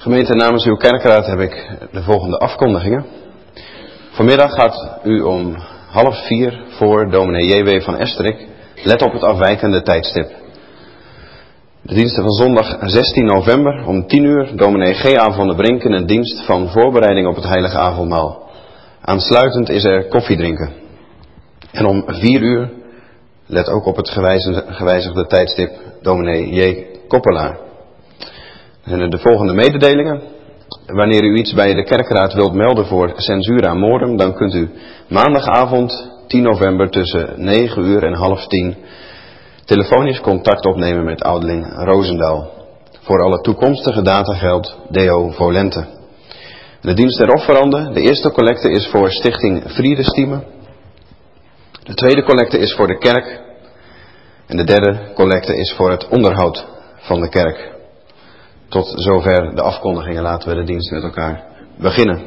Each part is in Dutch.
Gemeente, namens uw kerkraad heb ik de volgende afkondigingen. Vanmiddag gaat u om 3:30 voor dominee J.W. van Esterik. Let op het afwijkende tijdstip. De diensten van zondag 16 november om 10:00. Dominee G.A. van der Brink in een dienst van voorbereiding op het heilige avondmaal. Aansluitend is er koffiedrinken. En om 4:00, let ook op het gewijzigde tijdstip, dominee J. Koppelaar. En de volgende mededelingen. Wanneer u iets bij de kerkraad wilt melden voor censura morum, dan kunt u maandagavond 10 november tussen 9:00 en 9:30 telefonisch contact opnemen met ouderling Roosendaal. Voor alle toekomstige data geldt Deo Volente. De dienst der offeranden. De eerste collecte is voor Stichting Vredestieme. De tweede collecte is voor de kerk. En de derde collecte is voor het onderhoud van de kerk. Tot zover de afkondigingen. Laten we de dienst met elkaar beginnen.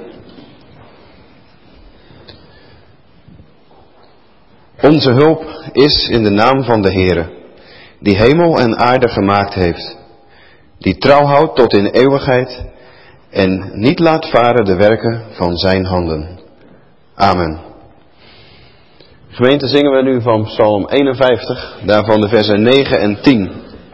Onze hulp is in de naam van de Heere, die hemel en aarde gemaakt heeft, die trouw houdt tot in eeuwigheid en niet laat varen de werken van zijn handen. Amen. Gemeente, zingen we nu van Psalm 51, daarvan de versen 9 en 10.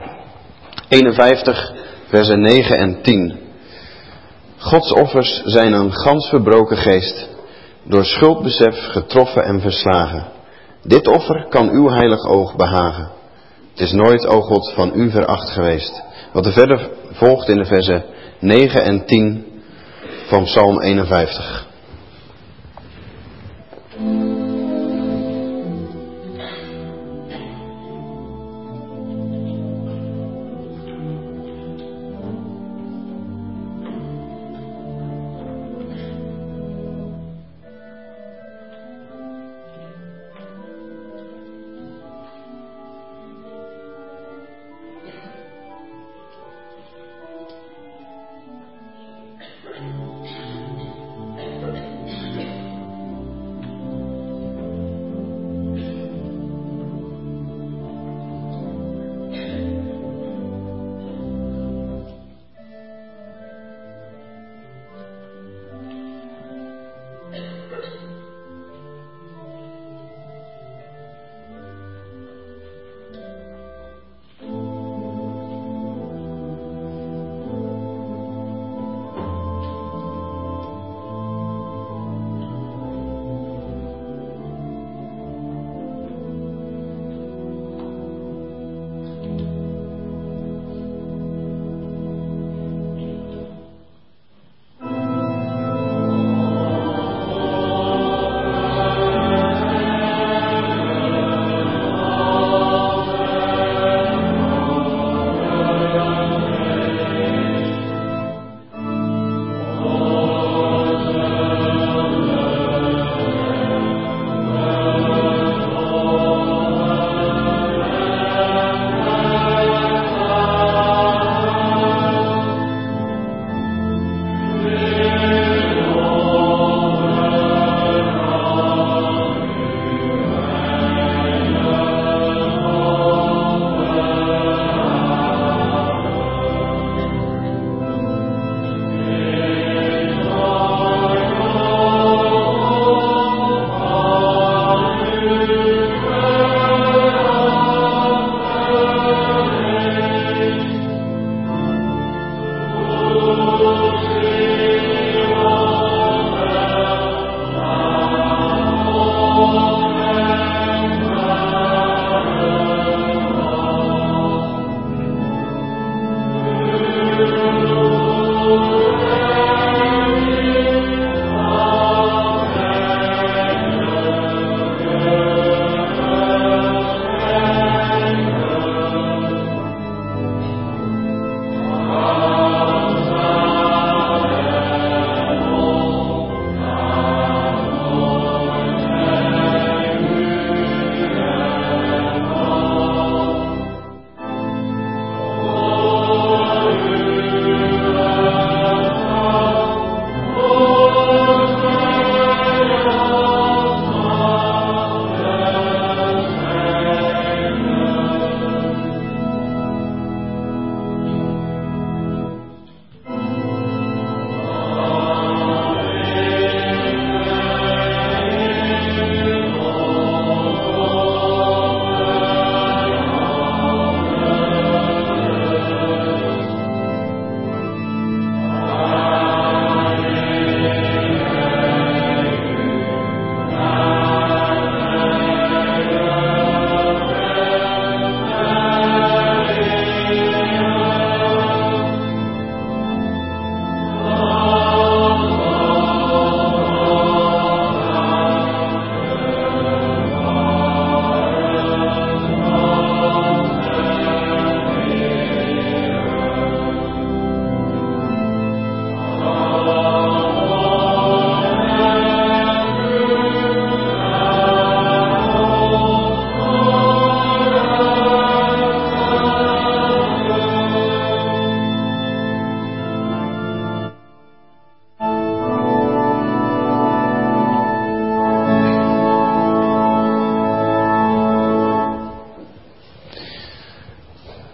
51, versen 9 en 10. Gods offers zijn een gans verbroken geest, door schuldbesef getroffen en verslagen. Dit offer kan uw heilig oog behagen. Het is nooit, o God, van u veracht geweest. Wat er verder volgt in de versen 9 en 10 van Psalm 51.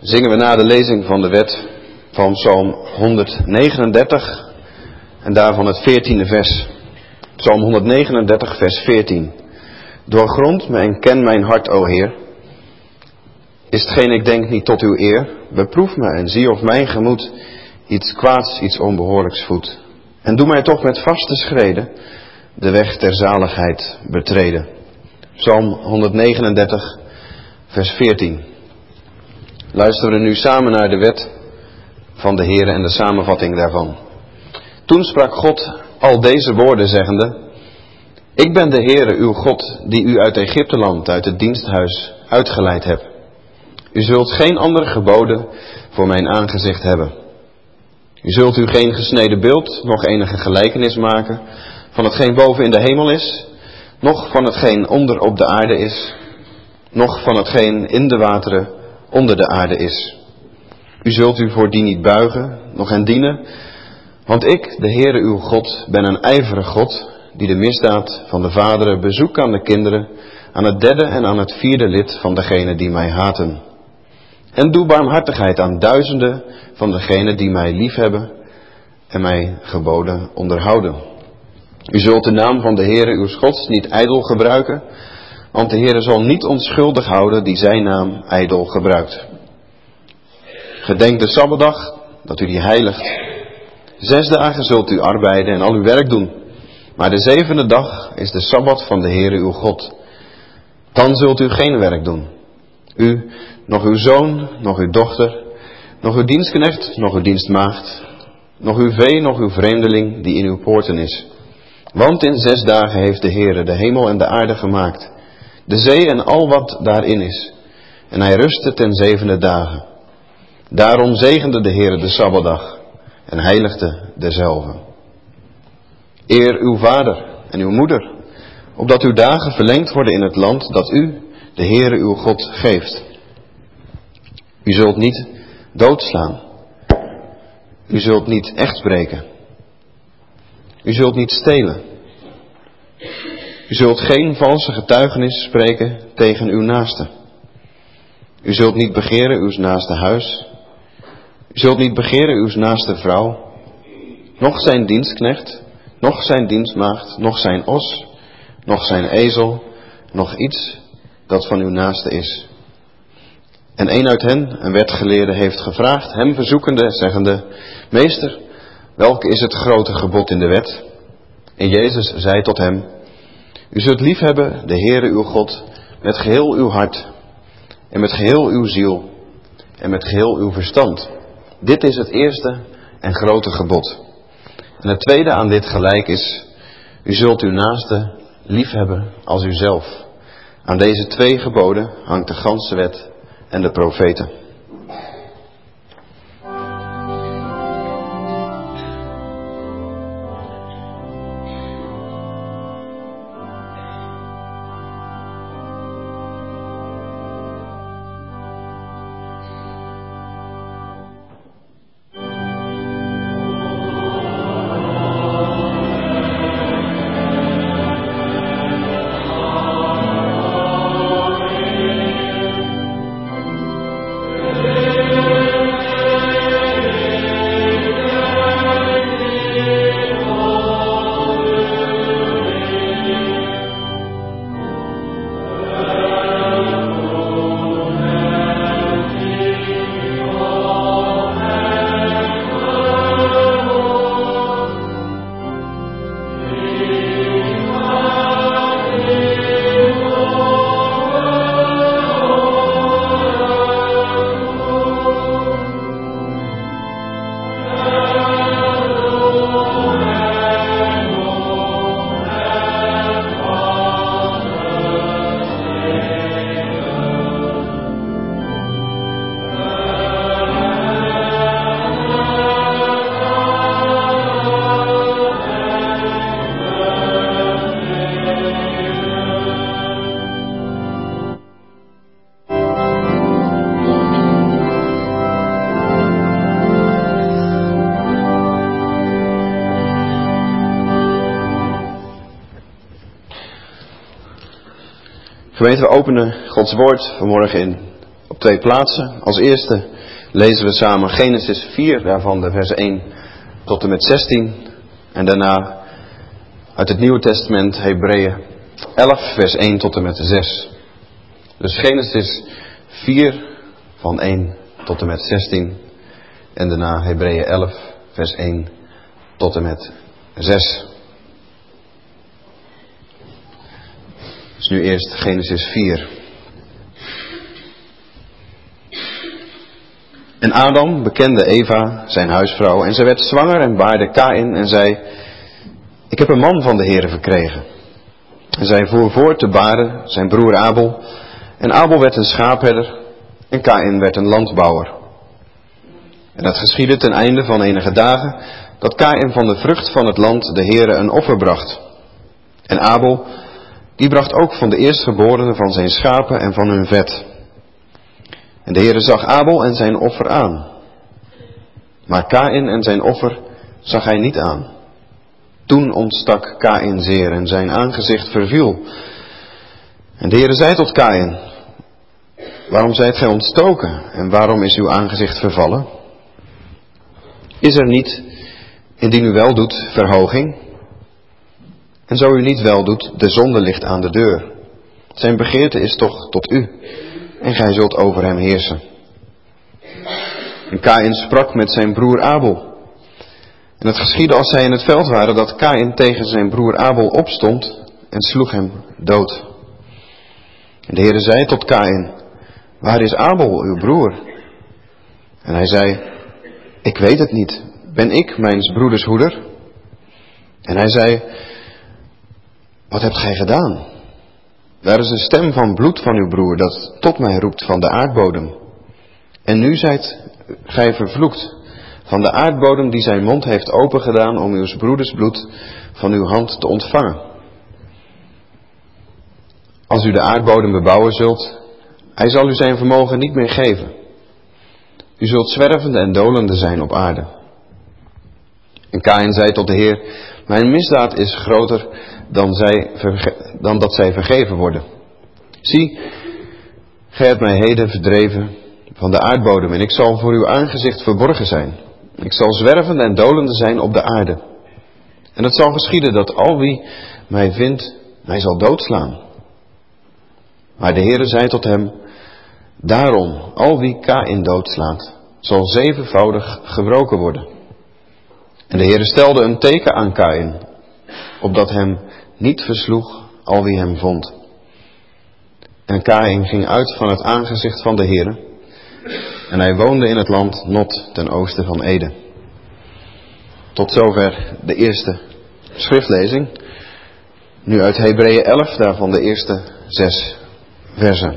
zingen we na de lezing van de wet van Psalm 139 en daarvan het 14e vers. Psalm 139 vers 14. Doorgrond me en ken mijn hart, o Heer. Is hetgeen ik denk niet tot uw eer? Beproef me en zie of mijn gemoed iets kwaads, iets onbehoorlijks voedt. En doe mij toch met vaste schreden de weg ter zaligheid betreden. Psalm 139 vers 14. Luisteren we nu samen naar de wet van de Heere en de samenvatting daarvan. Toen sprak God al deze woorden zeggende: Ik ben de Heere uw God, die u uit Egypteland, uit het diensthuis, uitgeleid heb. U zult geen andere geboden voor mijn aangezicht hebben. U zult u geen gesneden beeld, nog enige gelijkenis maken van hetgeen boven in de hemel is, noch van hetgeen onder op de aarde is, noch van hetgeen in de wateren onder de aarde is. U zult u voor die niet buigen, noch hen dienen, want ik, de Heere uw God, ben een ijverige God, die de misdaad van de vaderen bezoekt aan de kinderen, aan het derde en aan het vierde lid van degenen die mij haten. En doe barmhartigheid aan duizenden van degenen die mij liefhebben en mij geboden onderhouden. U zult de naam van de Heere uw Gods niet ijdel gebruiken, want de Heere zal niet onschuldig houden die zijn naam ijdel gebruikt. Gedenk de Sabbatdag, dat u die heiligt. 6 dagen zult u arbeiden en al uw werk doen. Maar de 7e dag is de Sabbat van de Heere uw God. Dan zult u geen werk doen. U, nog uw zoon, nog uw dochter, nog uw dienstknecht, nog uw dienstmaagd, nog uw vee, nog uw vreemdeling die in uw poorten is. Want in 6 dagen heeft de Heere de hemel en de aarde gemaakt, de zee en al wat daarin is. En hij rustte ten 7e dagen. Daarom zegende de Heere de Sabbatdag en heiligde dezelve. Eer uw vader en uw moeder, opdat uw dagen verlengd worden in het land dat u, de Heere uw God, geeft. U zult niet doodslaan. U zult niet echt breken. U zult niet stelen. U zult geen valse getuigenis spreken tegen uw naaste. U zult niet begeren uw naaste huis. U zult niet begeren uw naaste vrouw, noch zijn dienstknecht, noch zijn dienstmaagd, noch zijn os, noch zijn ezel, noch iets dat van uw naaste is. En een uit hen, een wetgeleerde, heeft gevraagd, hem verzoekende, zeggende: Meester, welke is het grote gebod in de wet? En Jezus zei tot hem: U zult liefhebben de Heere uw God met geheel uw hart en met geheel uw ziel en met geheel uw verstand. Dit is het eerste en grote gebod. En het tweede aan dit gelijk is: U zult uw naaste liefhebben als uzelf. Aan deze 2 geboden hangt de ganse wet en de profeten. Gemeente, we openen Gods woord vanmorgen op 2 plaatsen. Als eerste lezen we samen Genesis 4, daarvan de vers 1 tot en met 16. En daarna uit het Nieuwe Testament Hebreeën 11, vers 1 tot en met 6. Dus Genesis 4 van 1 tot en met 16. En daarna Hebreeën 11, vers 1 tot en met 6. Dus nu eerst Genesis 4. En Adam bekende Eva, zijn huisvrouw, en zij werd zwanger en baarde Kaïn en zei: ik heb een man van de Heere verkregen. En zij voer voort te baren zijn broer Abel. En Abel werd een schaapherder en Kaïn werd een landbouwer. En het geschiedde ten einde van enige dagen dat Kaïn van de vrucht van het land de Heere een offer bracht. En Abel, die bracht ook van de eerstgeborenen van zijn schapen en van hun vet. En de Heere zag Abel en zijn offer aan. Maar Kaïn en zijn offer zag hij niet aan. Toen ontstak Kaïn zeer en zijn aangezicht verviel. En de Heere zei tot Kaïn: waarom zijt gij ontstoken en waarom is uw aangezicht vervallen? Is er niet, indien u wel doet, verhoging? En zo u niet wel doet, de zonde ligt aan de deur. Zijn begeerte is toch tot u, en gij zult over hem heersen. En Kaïn sprak met zijn broer Abel. En het geschiedde als zij in het veld waren, dat Kaïn tegen zijn broer Abel opstond en sloeg hem dood. En de Heere zei tot Kaïn: waar is Abel, uw broer? En hij zei: ik weet het niet. Ben ik mijns broeders hoeder? En hij zei: wat hebt gij gedaan? Daar is een stem van bloed van uw broer dat tot mij roept van de aardbodem. En nu zijt gij vervloekt van de aardbodem die zijn mond heeft opengedaan om uw broeders bloed van uw hand te ontvangen. Als u de aardbodem bebouwen zult, hij zal u zijn vermogen niet meer geven. U zult zwervende en dolende zijn op aarde. En Kaïn zei tot de Heer: mijn misdaad is groter dan dat zij vergeven worden. Zie, gij hebt mij heden verdreven van de aardbodem en ik zal voor uw aangezicht verborgen zijn. Ik zal zwervende en dolende zijn op de aarde. En het zal geschieden dat al wie mij vindt, mij zal doodslaan. Maar de Heere zei tot hem: daarom, al wie Kaïn doodslaat, zal 7voudig gewroken worden. En de Heere stelde een teken aan Kaïn, opdat hem niet versloeg al wie hem vond. En Kaïn ging uit van het aangezicht van de Heere, en hij woonde in het land Nod ten oosten van Eden. Tot zover de eerste schriftlezing. Nu uit Hebreeën 11, daarvan de eerste 6 versen.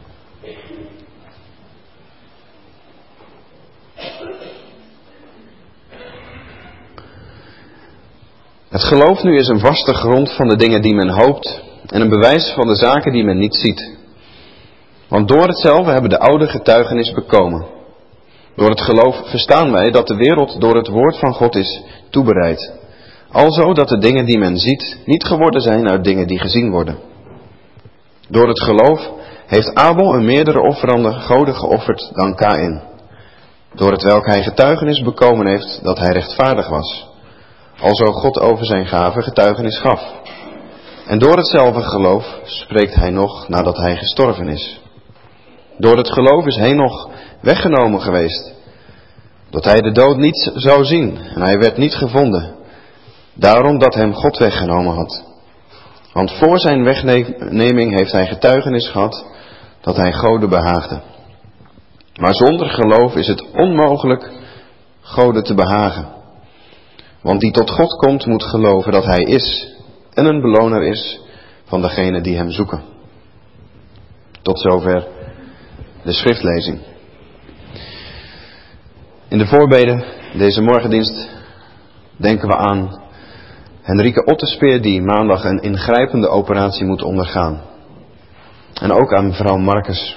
Het geloof nu is een vaste grond van de dingen die men hoopt en een bewijs van de zaken die men niet ziet. Want door hetzelfde hebben de oude getuigenis bekomen. Door het geloof verstaan wij dat de wereld door het woord van God is toebereid. Alzo dat de dingen die men ziet niet geworden zijn uit dingen die gezien worden. Door het geloof heeft Abel een meerdere offerande goden geofferd dan Kaïn. Door het welk hij getuigenis bekomen heeft dat hij rechtvaardig was. Alzo God over zijn gave getuigenis gaf. En door hetzelfde geloof spreekt hij nog nadat hij gestorven is. Door het geloof is Henoch weggenomen geweest, dat hij de dood niet zou zien, en hij werd niet gevonden, daarom dat hem God weggenomen had. Want voor zijn wegneming heeft hij getuigenis gehad dat hij Gode behaagde. Maar zonder geloof is het onmogelijk Gode te behagen. Want die tot God komt moet geloven dat hij is en een beloner is van degenen die hem zoeken. Tot zover de schriftlezing. In de voorbeden deze morgendienst denken we aan Henrike Ottespeer die maandag een ingrijpende operatie moet ondergaan. En ook aan mevrouw Marcus.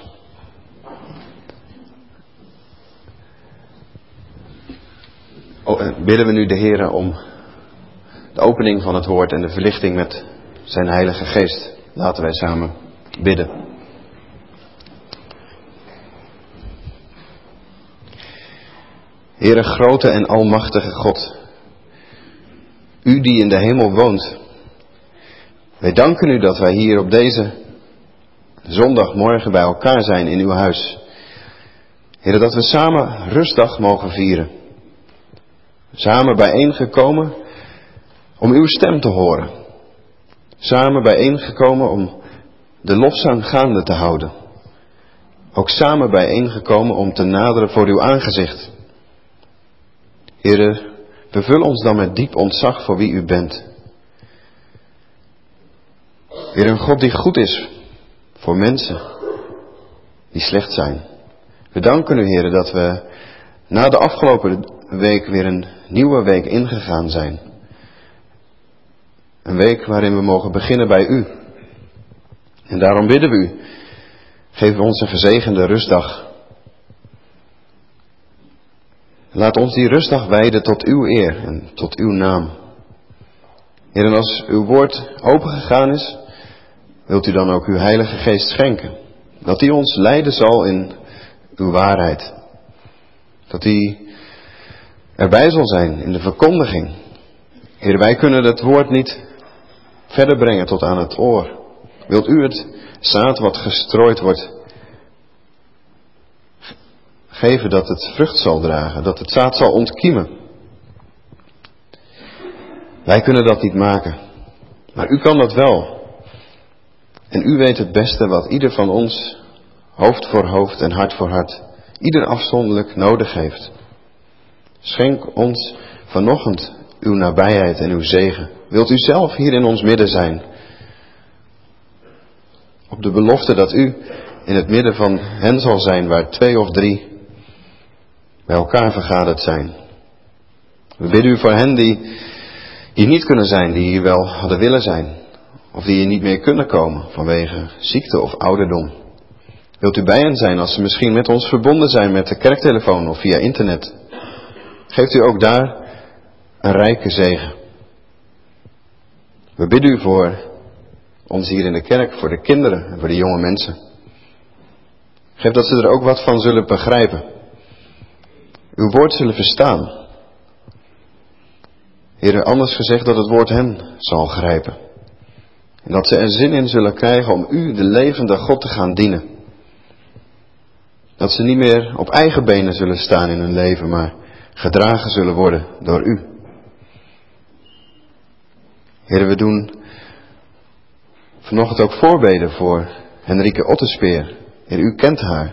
Bidden we nu de Heere om de opening van het woord en de verlichting met zijn Heilige Geest. Laten wij samen bidden. Heere, grote en almachtige God, u die in de hemel woont, wij danken u dat wij hier op deze zondagmorgen bij elkaar zijn in uw huis. Heere, dat we samen rustdag mogen vieren. Samen bijeengekomen om uw stem te horen. Samen bijeengekomen om de lofzang gaande te houden. Ook samen bijeengekomen om te naderen voor uw aangezicht. Heere, bevul ons dan met diep ontzag voor wie u bent. Heer, een God die goed is voor mensen die slecht zijn. We danken u, Heer, dat we na de afgelopen week weer een nieuwe week ingegaan zijn. Een week waarin we mogen beginnen bij u. En daarom bidden we u, geef ons een gezegende rustdag. Laat ons die rustdag wijden tot uw eer en tot uw naam. Heer, en als uw woord opengegaan is, wilt u dan ook uw Heilige Geest schenken. Dat die ons leiden zal in uw waarheid. Dat die erbij zal zijn in de verkondiging. Heer, wij kunnen het woord niet verder brengen tot aan het oor. Wilt u het zaad wat gestrooid wordt geven dat het vrucht zal dragen, dat het zaad zal ontkiemen. Wij kunnen dat niet maken, maar u kan dat wel. En u weet het beste wat ieder van ons, hoofd voor hoofd en hart voor hart, ieder afzonderlijk nodig heeft. Schenk ons vanochtend uw nabijheid en uw zegen. Wilt u zelf hier in ons midden zijn? Op de belofte dat u in het midden van hen zal zijn waar 2 of 3 bij elkaar vergaderd zijn. We bidden u voor hen die hier niet kunnen zijn, die hier wel hadden willen zijn. Of die hier niet meer kunnen komen vanwege ziekte of ouderdom. Wilt u bij hen zijn als ze misschien met ons verbonden zijn met de kerktelefoon of via internet. Geeft u ook daar een rijke zegen. We bidden u voor ons hier in de kerk, voor de kinderen en voor de jonge mensen. Geef dat ze er ook wat van zullen begrijpen. Uw woord zullen verstaan. Heer, anders gezegd dat het woord hen zal grijpen. En dat ze er zin in zullen krijgen om u, de levende God, te gaan dienen. Dat ze niet meer op eigen benen zullen staan in hun leven, maar gedragen zullen worden door u. Heer, we doen vanochtend ook voorbeden voor Henrike Ottespeer. Heer, u kent haar.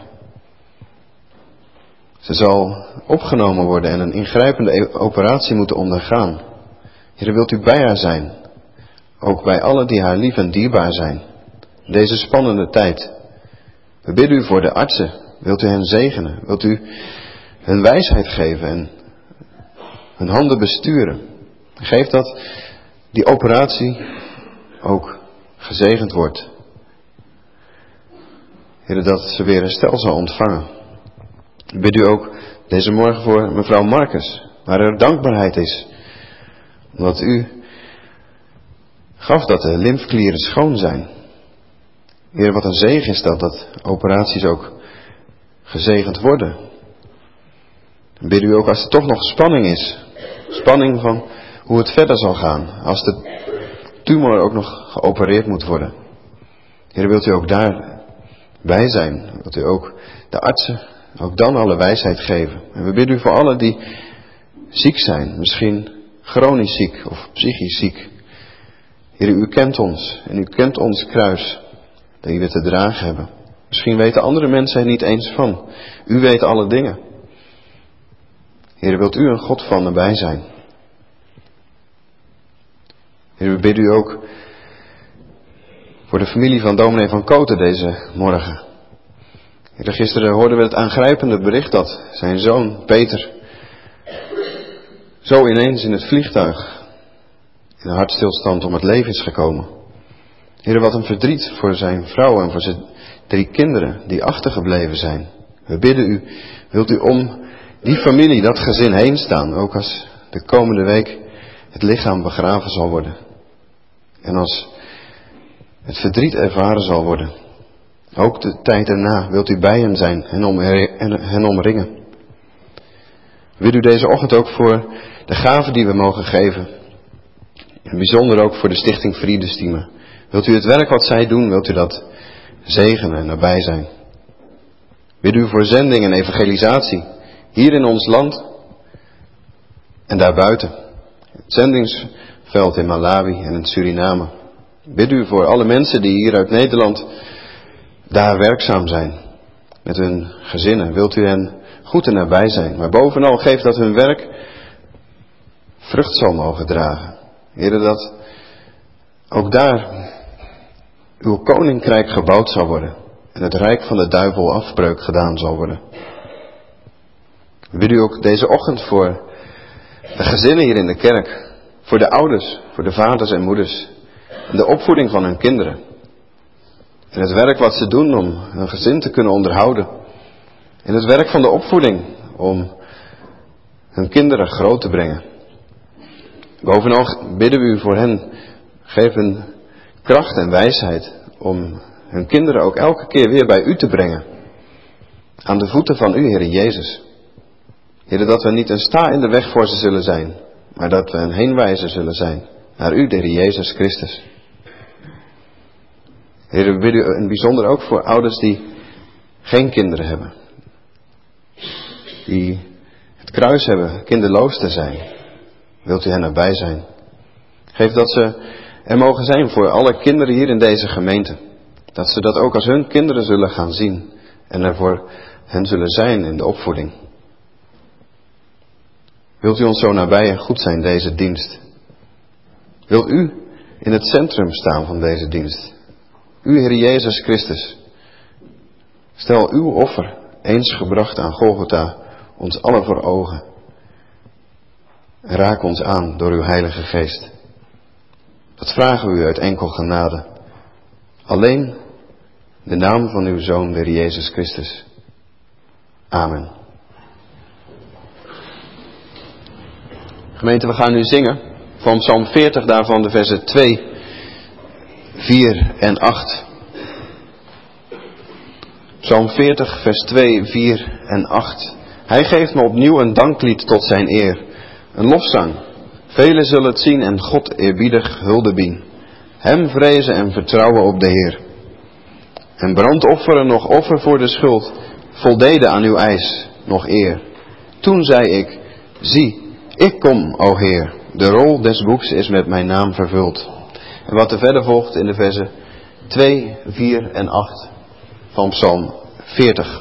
Ze zal opgenomen worden en een ingrijpende operatie moeten ondergaan. Heer, wilt u bij haar zijn? Ook bij allen die haar lief en dierbaar zijn. In deze spannende tijd. We bidden u voor de artsen. Wilt u hen zegenen? Wilt u hun wijsheid geven en hun handen besturen? Geef dat die operatie ook gezegend wordt. Heer, dat ze weer herstel zal ontvangen. Ik bid u ook deze morgen voor mevrouw Marcus, waar er dankbaarheid is. Omdat u gaf dat de lymfeklieren schoon zijn. Heer, wat een zegen is dat operaties ook gezegend worden. Ik bid u ook als er toch nog spanning is. Spanning van hoe het verder zal gaan. Als de tumor ook nog geopereerd moet worden. Heer, wilt u ook daarbij zijn. Wilt u ook de artsen ook dan alle wijsheid geven. En we bidden u voor allen die ziek zijn. Misschien chronisch ziek of psychisch ziek. Heer, u kent ons. En u kent ons kruis. Dat we te dragen hebben. Misschien weten andere mensen er niet eens van. U weet alle dingen. Heer, wilt u een God van nabij zijn. Heer, we bidden u ook voor de familie van dominee van Koten deze morgen. Heer, gisteren hoorden we het aangrijpende bericht dat zijn zoon Peter zo ineens in het vliegtuig in een hartstilstand om het leven is gekomen. Heer, wat een verdriet voor zijn vrouw en voor zijn 3 kinderen die achtergebleven zijn. We bidden u, wilt u om die familie, dat gezin heen staan, ook als de komende week het lichaam begraven zal worden. En als het verdriet ervaren zal worden. Ook de tijd erna wilt u bij hen zijn en hen omringen. Wil u deze ochtend ook voor de gaven die we mogen geven. En bijzonder ook voor de Stichting Vredestieme. Wilt u het werk wat zij doen, wilt u dat zegenen en nabij zijn. Wil u voor zending en evangelisatie hier in ons land en daarbuiten. Het zendingsveld in Malawi en in Suriname. Bid u voor alle mensen die hier uit Nederland daar werkzaam zijn. Met hun gezinnen. Wilt u hen goed en nabij zijn. Maar bovenal geef dat hun werk vrucht zal mogen dragen. Heere, dat ook daar uw koninkrijk gebouwd zal worden. En het rijk van de duivel afbreuk gedaan zal worden. Wil u ook deze ochtend voor de gezinnen hier in de kerk. Voor de ouders, voor de vaders en moeders. En de opvoeding van hun kinderen. En het werk wat ze doen om hun gezin te kunnen onderhouden. En het werk van de opvoeding om hun kinderen groot te brengen. Bovenal bidden we u voor hen. Geef hun kracht en wijsheid om hun kinderen ook elke keer weer bij u te brengen. Aan de voeten van u, Heere Jezus. Heere, dat we niet een sta in de weg voor ze zullen zijn. Maar dat we een heenwijzer zullen zijn naar u, de Heer Jezus Christus. Heer, we bidden u in bijzonder ook voor ouders die geen kinderen hebben. Die het kruis hebben kinderloos te zijn. Wilt u hen erbij zijn? Geef dat ze er mogen zijn voor alle kinderen hier in deze gemeente. Dat ze dat ook als hun kinderen zullen gaan zien. En er voor hen zullen zijn in de opvoeding. Wilt u ons zo nabij en goed zijn deze dienst? Wilt u in het centrum staan van deze dienst? U, Heer Jezus Christus, stel uw offer, eens gebracht aan Golgotha, ons allen voor ogen. En raak ons aan door uw Heilige Geest. Dat vragen we u uit enkel genade. Alleen de naam van uw Zoon, de Heer Jezus Christus. Amen. Gemeente, we gaan nu zingen van Psalm 40, daarvan de versen 2, 4 en 8. Psalm 40, vers 2, 4 en 8. Hij geeft me opnieuw een danklied tot zijn eer. Een lofzang. Velen zullen het zien en God eerbiedig hulde bieden. Hem vrezen en vertrouwen op de Heer. En brandofferen nog offer voor de schuld. Voldeden aan uw eis, nog eer. Toen zei ik, zie, ik kom, o Heer. De rol des boeks is met mijn naam vervuld. En wat er verder volgt in de versen 2, 4 en 8 van Psalm 40.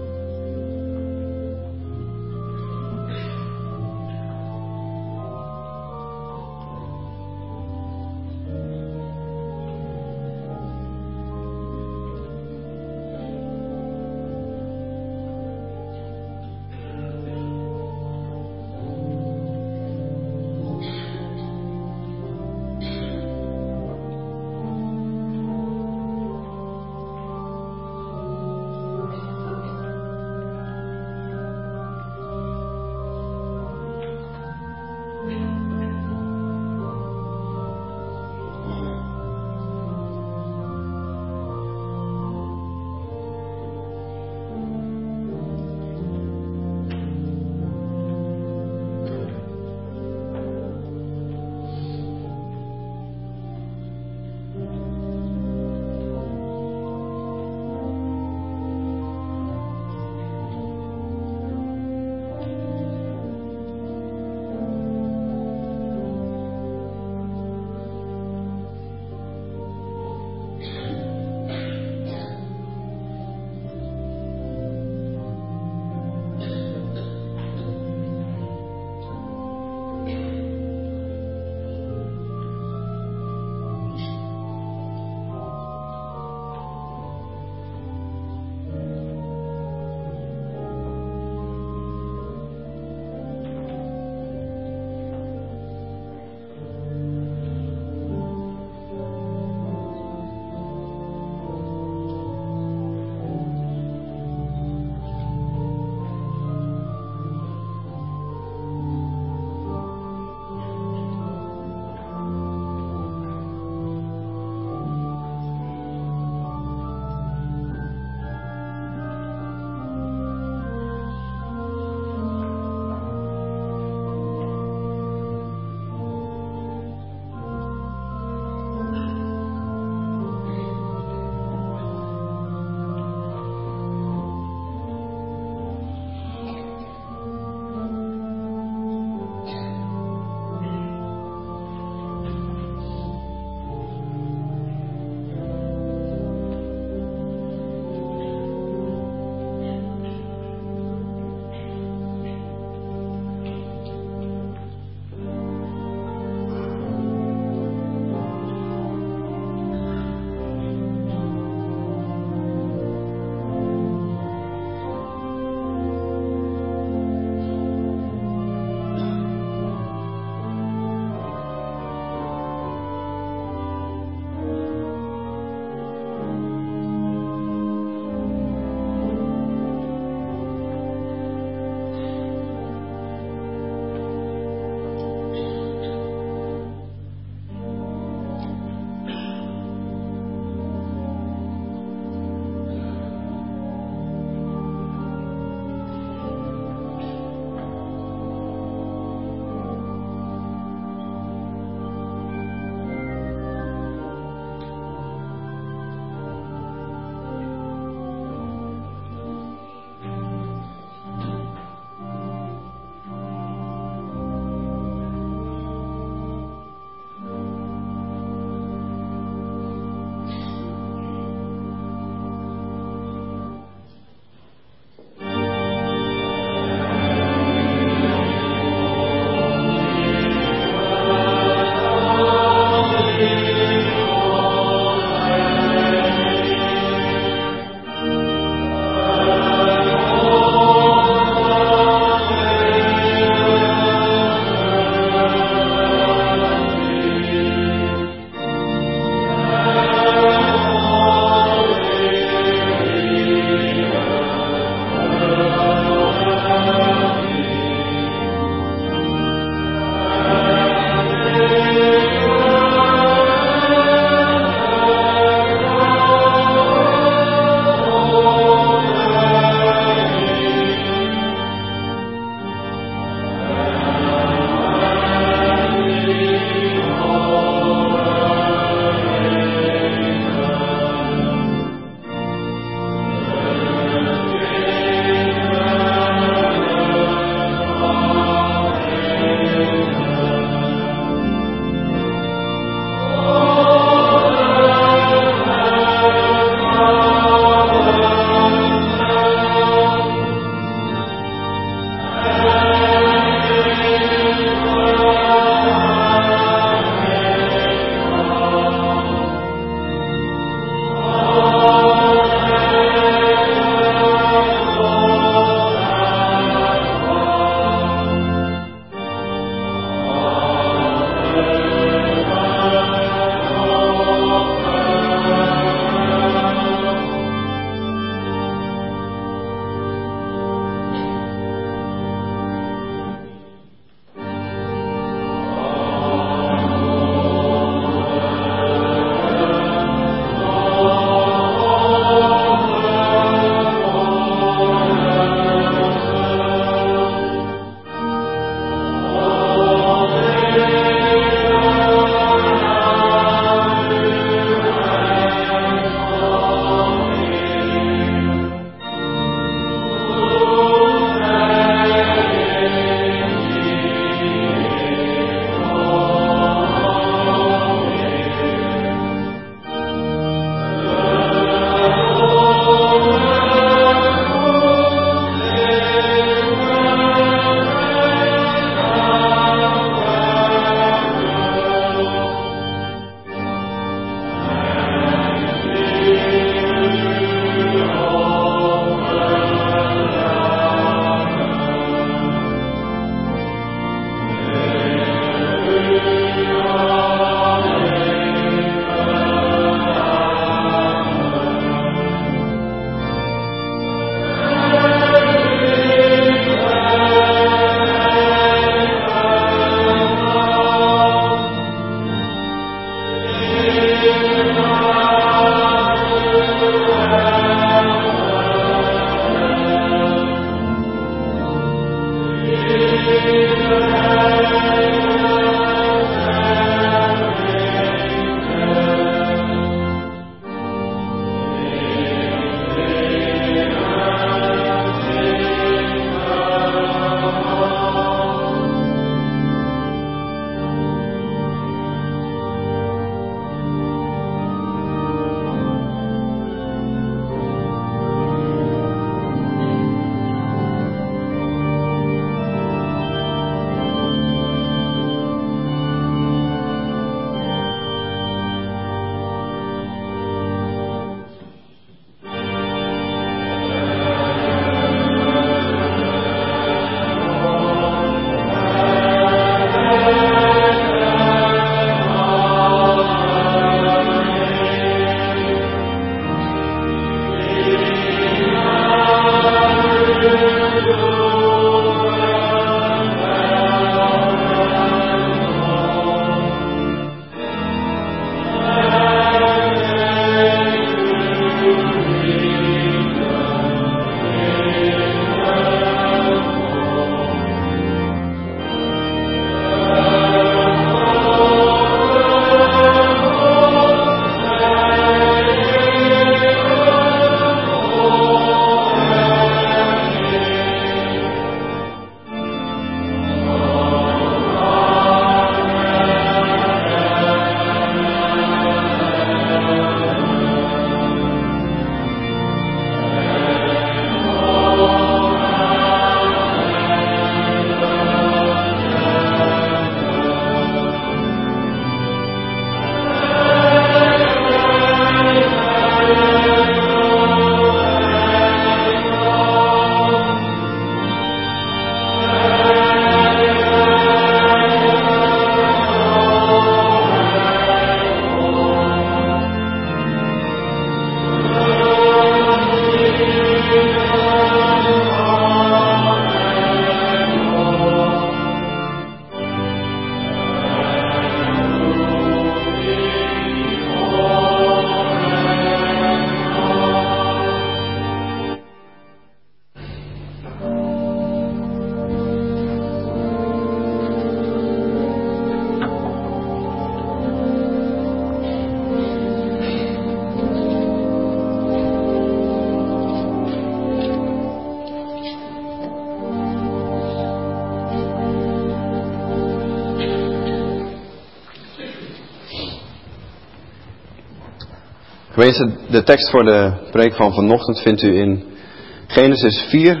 Gemeente, de tekst voor de preek van vanochtend vindt u in Genesis 4.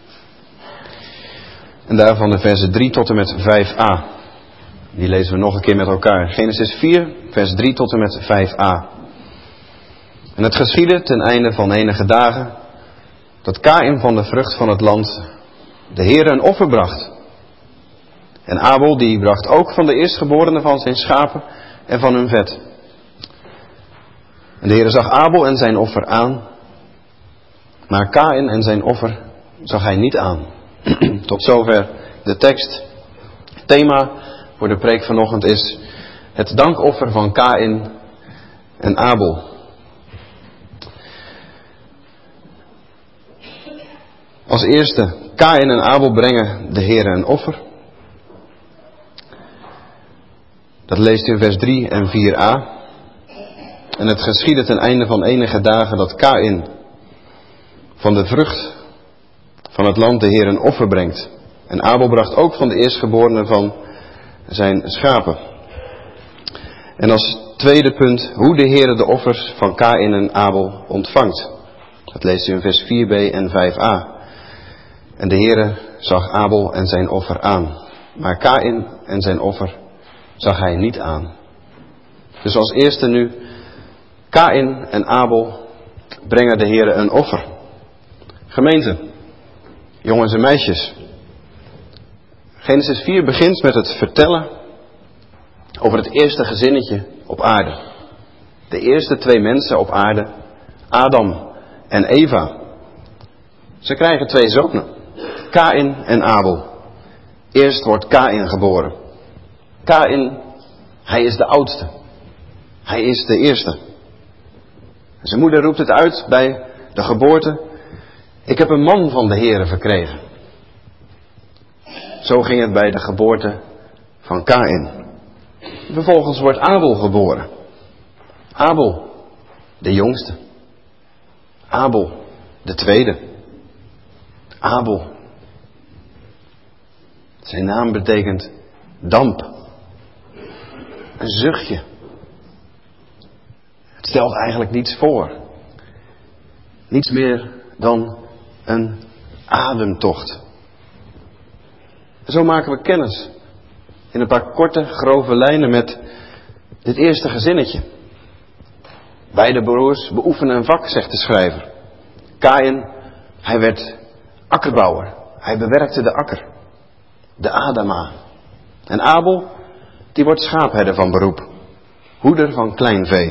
En daarvan de versen 3 tot en met 5a. Die lezen we nog een keer met elkaar. Genesis 4, vers 3 tot en met 5a. En het geschiedde ten einde van enige dagen dat Kaïn van de vrucht van het land de Heere een offer bracht. En Abel die bracht ook van de eerstgeborene van zijn schapen en van hun vet. En de Heere zag Abel en zijn offer aan, maar Kaïn en zijn offer zag hij niet aan. Tot zover de tekst. Het thema voor de preek vanochtend is het dankoffer van Kaïn en Abel. Als eerste, Kaïn en Abel brengen de Heere een offer. Dat leest u in vers 3 en 4a. En het geschiedde ten einde van enige dagen dat Kaïn van de vrucht van het land de Heer een offer brengt. En Abel bracht ook van de eerstgeborene van zijn schapen. En als tweede punt, hoe de Heer de offers van Kaïn en Abel ontvangt. Dat leest u in vers 4b en 5a. En de Heer zag Abel en zijn offer aan, maar Kaïn en zijn offer zag hij niet aan. Dus als eerste nu, Kaïn en Abel brengen de Heer een offer. Gemeente, jongens en meisjes. Genesis 4 begint met het vertellen over het eerste gezinnetje op aarde. De eerste twee mensen op aarde, Adam en Eva. Ze krijgen twee zonen, Kaïn en Abel. Eerst wordt Kaïn geboren. Kaïn, hij is de oudste. Hij is de eerste. Zijn moeder roept het uit bij de geboorte. Ik heb een man van de Heere verkregen. Zo ging het bij de geboorte van Kaïn. Vervolgens wordt Abel geboren. Abel, de jongste. Abel, de tweede. Abel. Zijn naam betekent damp. Een zuchtje. Het stelt eigenlijk niets voor. Niets meer dan een ademtocht. En zo maken we kennis in een paar korte, grove lijnen met dit eerste gezinnetje. Beide broers beoefenen een vak, zegt de schrijver. Kaïn, hij werd akkerbouwer. Hij bewerkte de akker. De Adama. En Abel, die wordt schaapherder van beroep. Hoeder van klein vee.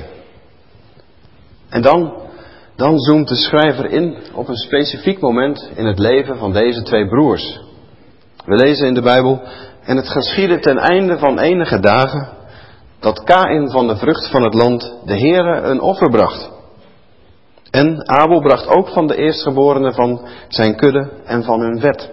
En dan zoomt de schrijver in op een specifiek moment in het leven van deze twee broers. We lezen in de Bijbel: en het geschiedde ten einde van enige dagen dat Kaïn van de vrucht van het land de Heere een offer bracht. En Abel bracht ook van de eerstgeborene van zijn kudde en van hun vet.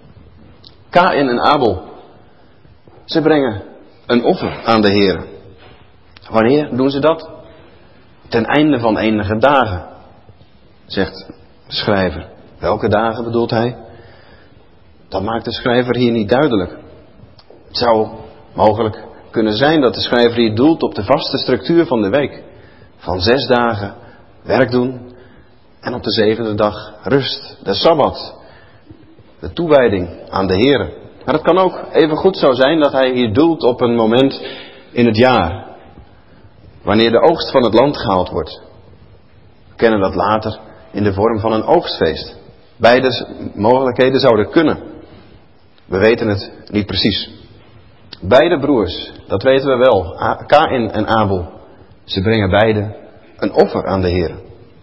Kaïn en Abel, ze brengen een offer aan de Heere. Wanneer doen ze dat? Ten einde van enige dagen, zegt de schrijver. Welke dagen bedoelt hij? Dat maakt de schrijver hier niet duidelijk. Het zou mogelijk kunnen zijn dat de schrijver hier doelt op de vaste structuur van de week. Van 6 dagen werk doen en op de 7e dag rust, de Sabbat. De toewijding aan de Heere. Maar het kan ook even goed zo zijn dat hij hier doelt op een moment in het jaar. Wanneer de oogst van het land gehaald wordt. We kennen dat later in de vorm van een oogstfeest. Beide mogelijkheden zouden kunnen. We weten het niet precies. Beide broers, dat weten we wel, Kaïn en Abel, ze brengen beide een offer aan de Heer.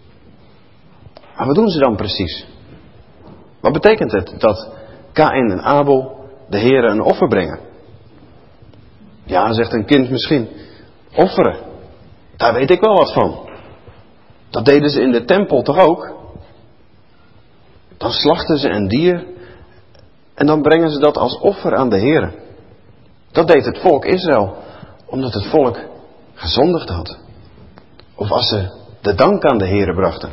Maar wat doen ze dan precies? Wat betekent het dat Kaïn en Abel de Heer een offer brengen? Ja, zegt een kind misschien, offeren, daar weet ik wel wat van. Dat deden ze in de tempel toch ook? Dan slachten ze een dier en dan brengen ze dat als offer aan de Heer. Dat deed het volk Israël, omdat het volk gezondigd had. Of als ze de dank aan de Heer brachten.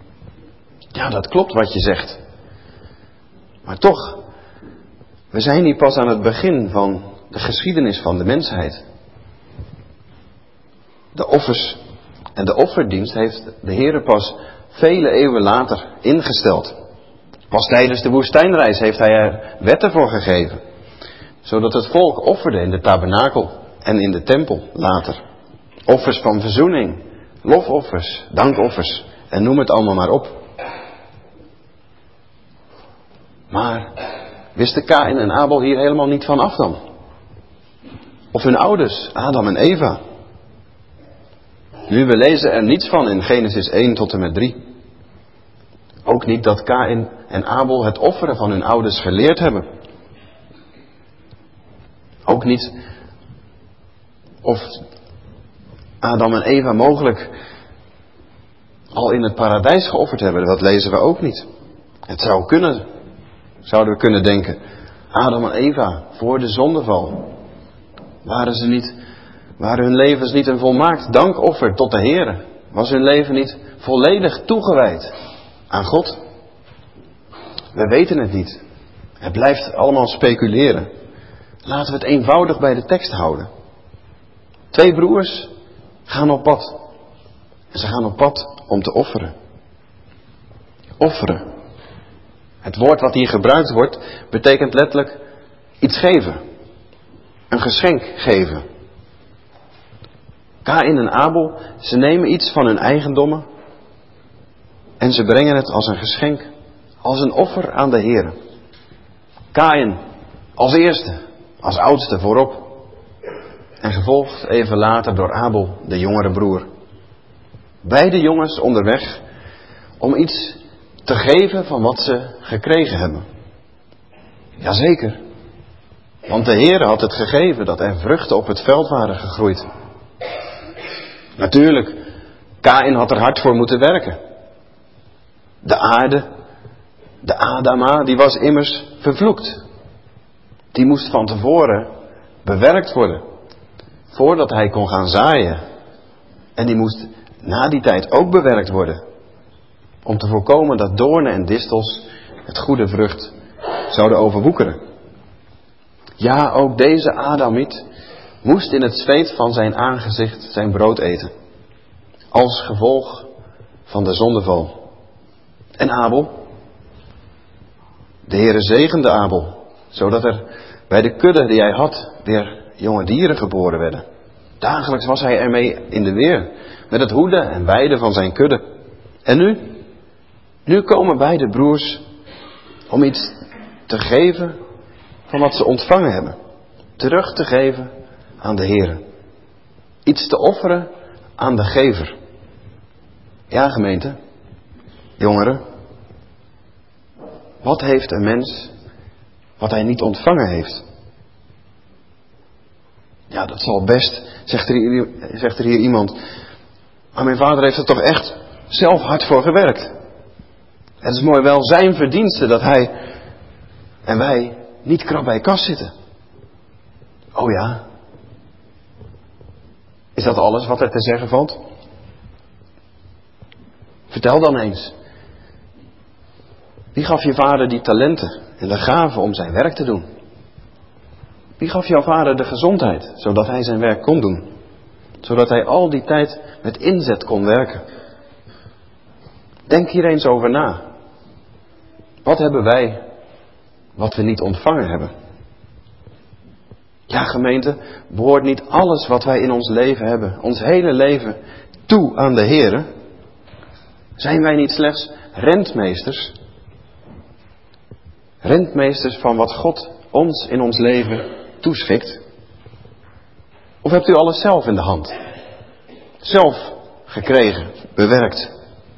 Ja, dat klopt wat je zegt. Maar toch, we zijn hier pas aan het begin van de geschiedenis van de mensheid. De offers En de offerdienst heeft de Heere pas vele eeuwen later ingesteld. Pas tijdens de woestijnreis heeft hij er wetten voor gegeven. Zodat het volk offerde in de tabernakel en in de tempel later. Offers van verzoening, lofoffers, dankoffers en noem het allemaal maar op. Maar wisten Kaïn en Abel hier helemaal niet van af dan? Of hun ouders, Adam en Eva? Nu, we lezen er niets van in Genesis 1 tot en met 3. Ook niet dat Kaïn en Abel het offeren van hun ouders geleerd hebben. Ook niet of Adam en Eva mogelijk al in het paradijs geofferd hebben. Dat lezen we ook niet. Het zou kunnen, zouden we kunnen denken. Adam en Eva, voor de zondeval, waren hun levens niet een volmaakt dankoffer tot de Heere? Was hun leven niet volledig toegewijd aan God? We weten het niet. Het blijft allemaal speculeren. Laten we het eenvoudig bij de tekst houden. 2 broers gaan op pad. En ze gaan op pad om te offeren. Offeren. Het woord wat hier gebruikt wordt, betekent letterlijk iets geven. Een geschenk geven. Kaïn en Abel, ze nemen iets van hun eigendommen en ze brengen het als een geschenk, als een offer aan de Heere. Kaïn als eerste, als oudste voorop. En gevolgd even later door Abel, de jongere broer. Beide jongens onderweg om iets te geven van wat ze gekregen hebben. Jazeker, want de Heere had het gegeven dat er vruchten op het veld waren gegroeid. Natuurlijk, Kaïn had er hard voor moeten werken. De aarde, de Adama, die was immers vervloekt. Die moest van tevoren bewerkt worden, voordat hij kon gaan zaaien. En die moest na die tijd ook bewerkt worden, om te voorkomen dat doornen en distels het goede vrucht zouden overwoekeren. Ja, ook deze Adamiet moest in het zweet van zijn aangezicht zijn brood eten, als gevolg van de zondeval. En Abel, de Heere zegende Abel, zodat er bij de kudde die hij had weer jonge dieren geboren werden. Dagelijks was hij ermee in de weer, met het hoeden en weiden van zijn kudde. En nu komen beide broers om iets te geven van wat ze ontvangen hebben. Terug te geven aan de Heere. Iets te offeren aan de gever. Ja, gemeente, jongeren. Wat heeft een mens wat hij niet ontvangen heeft? Ja, dat zal best, zegt er hier iemand. Maar mijn vader heeft er toch echt zelf hard voor gewerkt. Het is mooi wel zijn verdienste dat hij en wij niet krap bij kas zitten. Oh ja. Is dat alles wat er te zeggen valt? Vertel dan eens. Wie gaf je vader die talenten en de gave om zijn werk te doen? Wie gaf jouw vader de gezondheid, zodat hij zijn werk kon doen? Zodat hij al die tijd met inzet kon werken. Denk hier eens over na. Wat hebben wij wat we niet ontvangen hebben? Ja, gemeente, behoort niet alles wat wij in ons leven hebben, ons hele leven, toe aan de Heere? Zijn wij niet slechts rentmeesters? Rentmeesters van wat God ons in ons leven toeschikt? Of hebt u alles zelf in de hand? Zelf gekregen, bewerkt?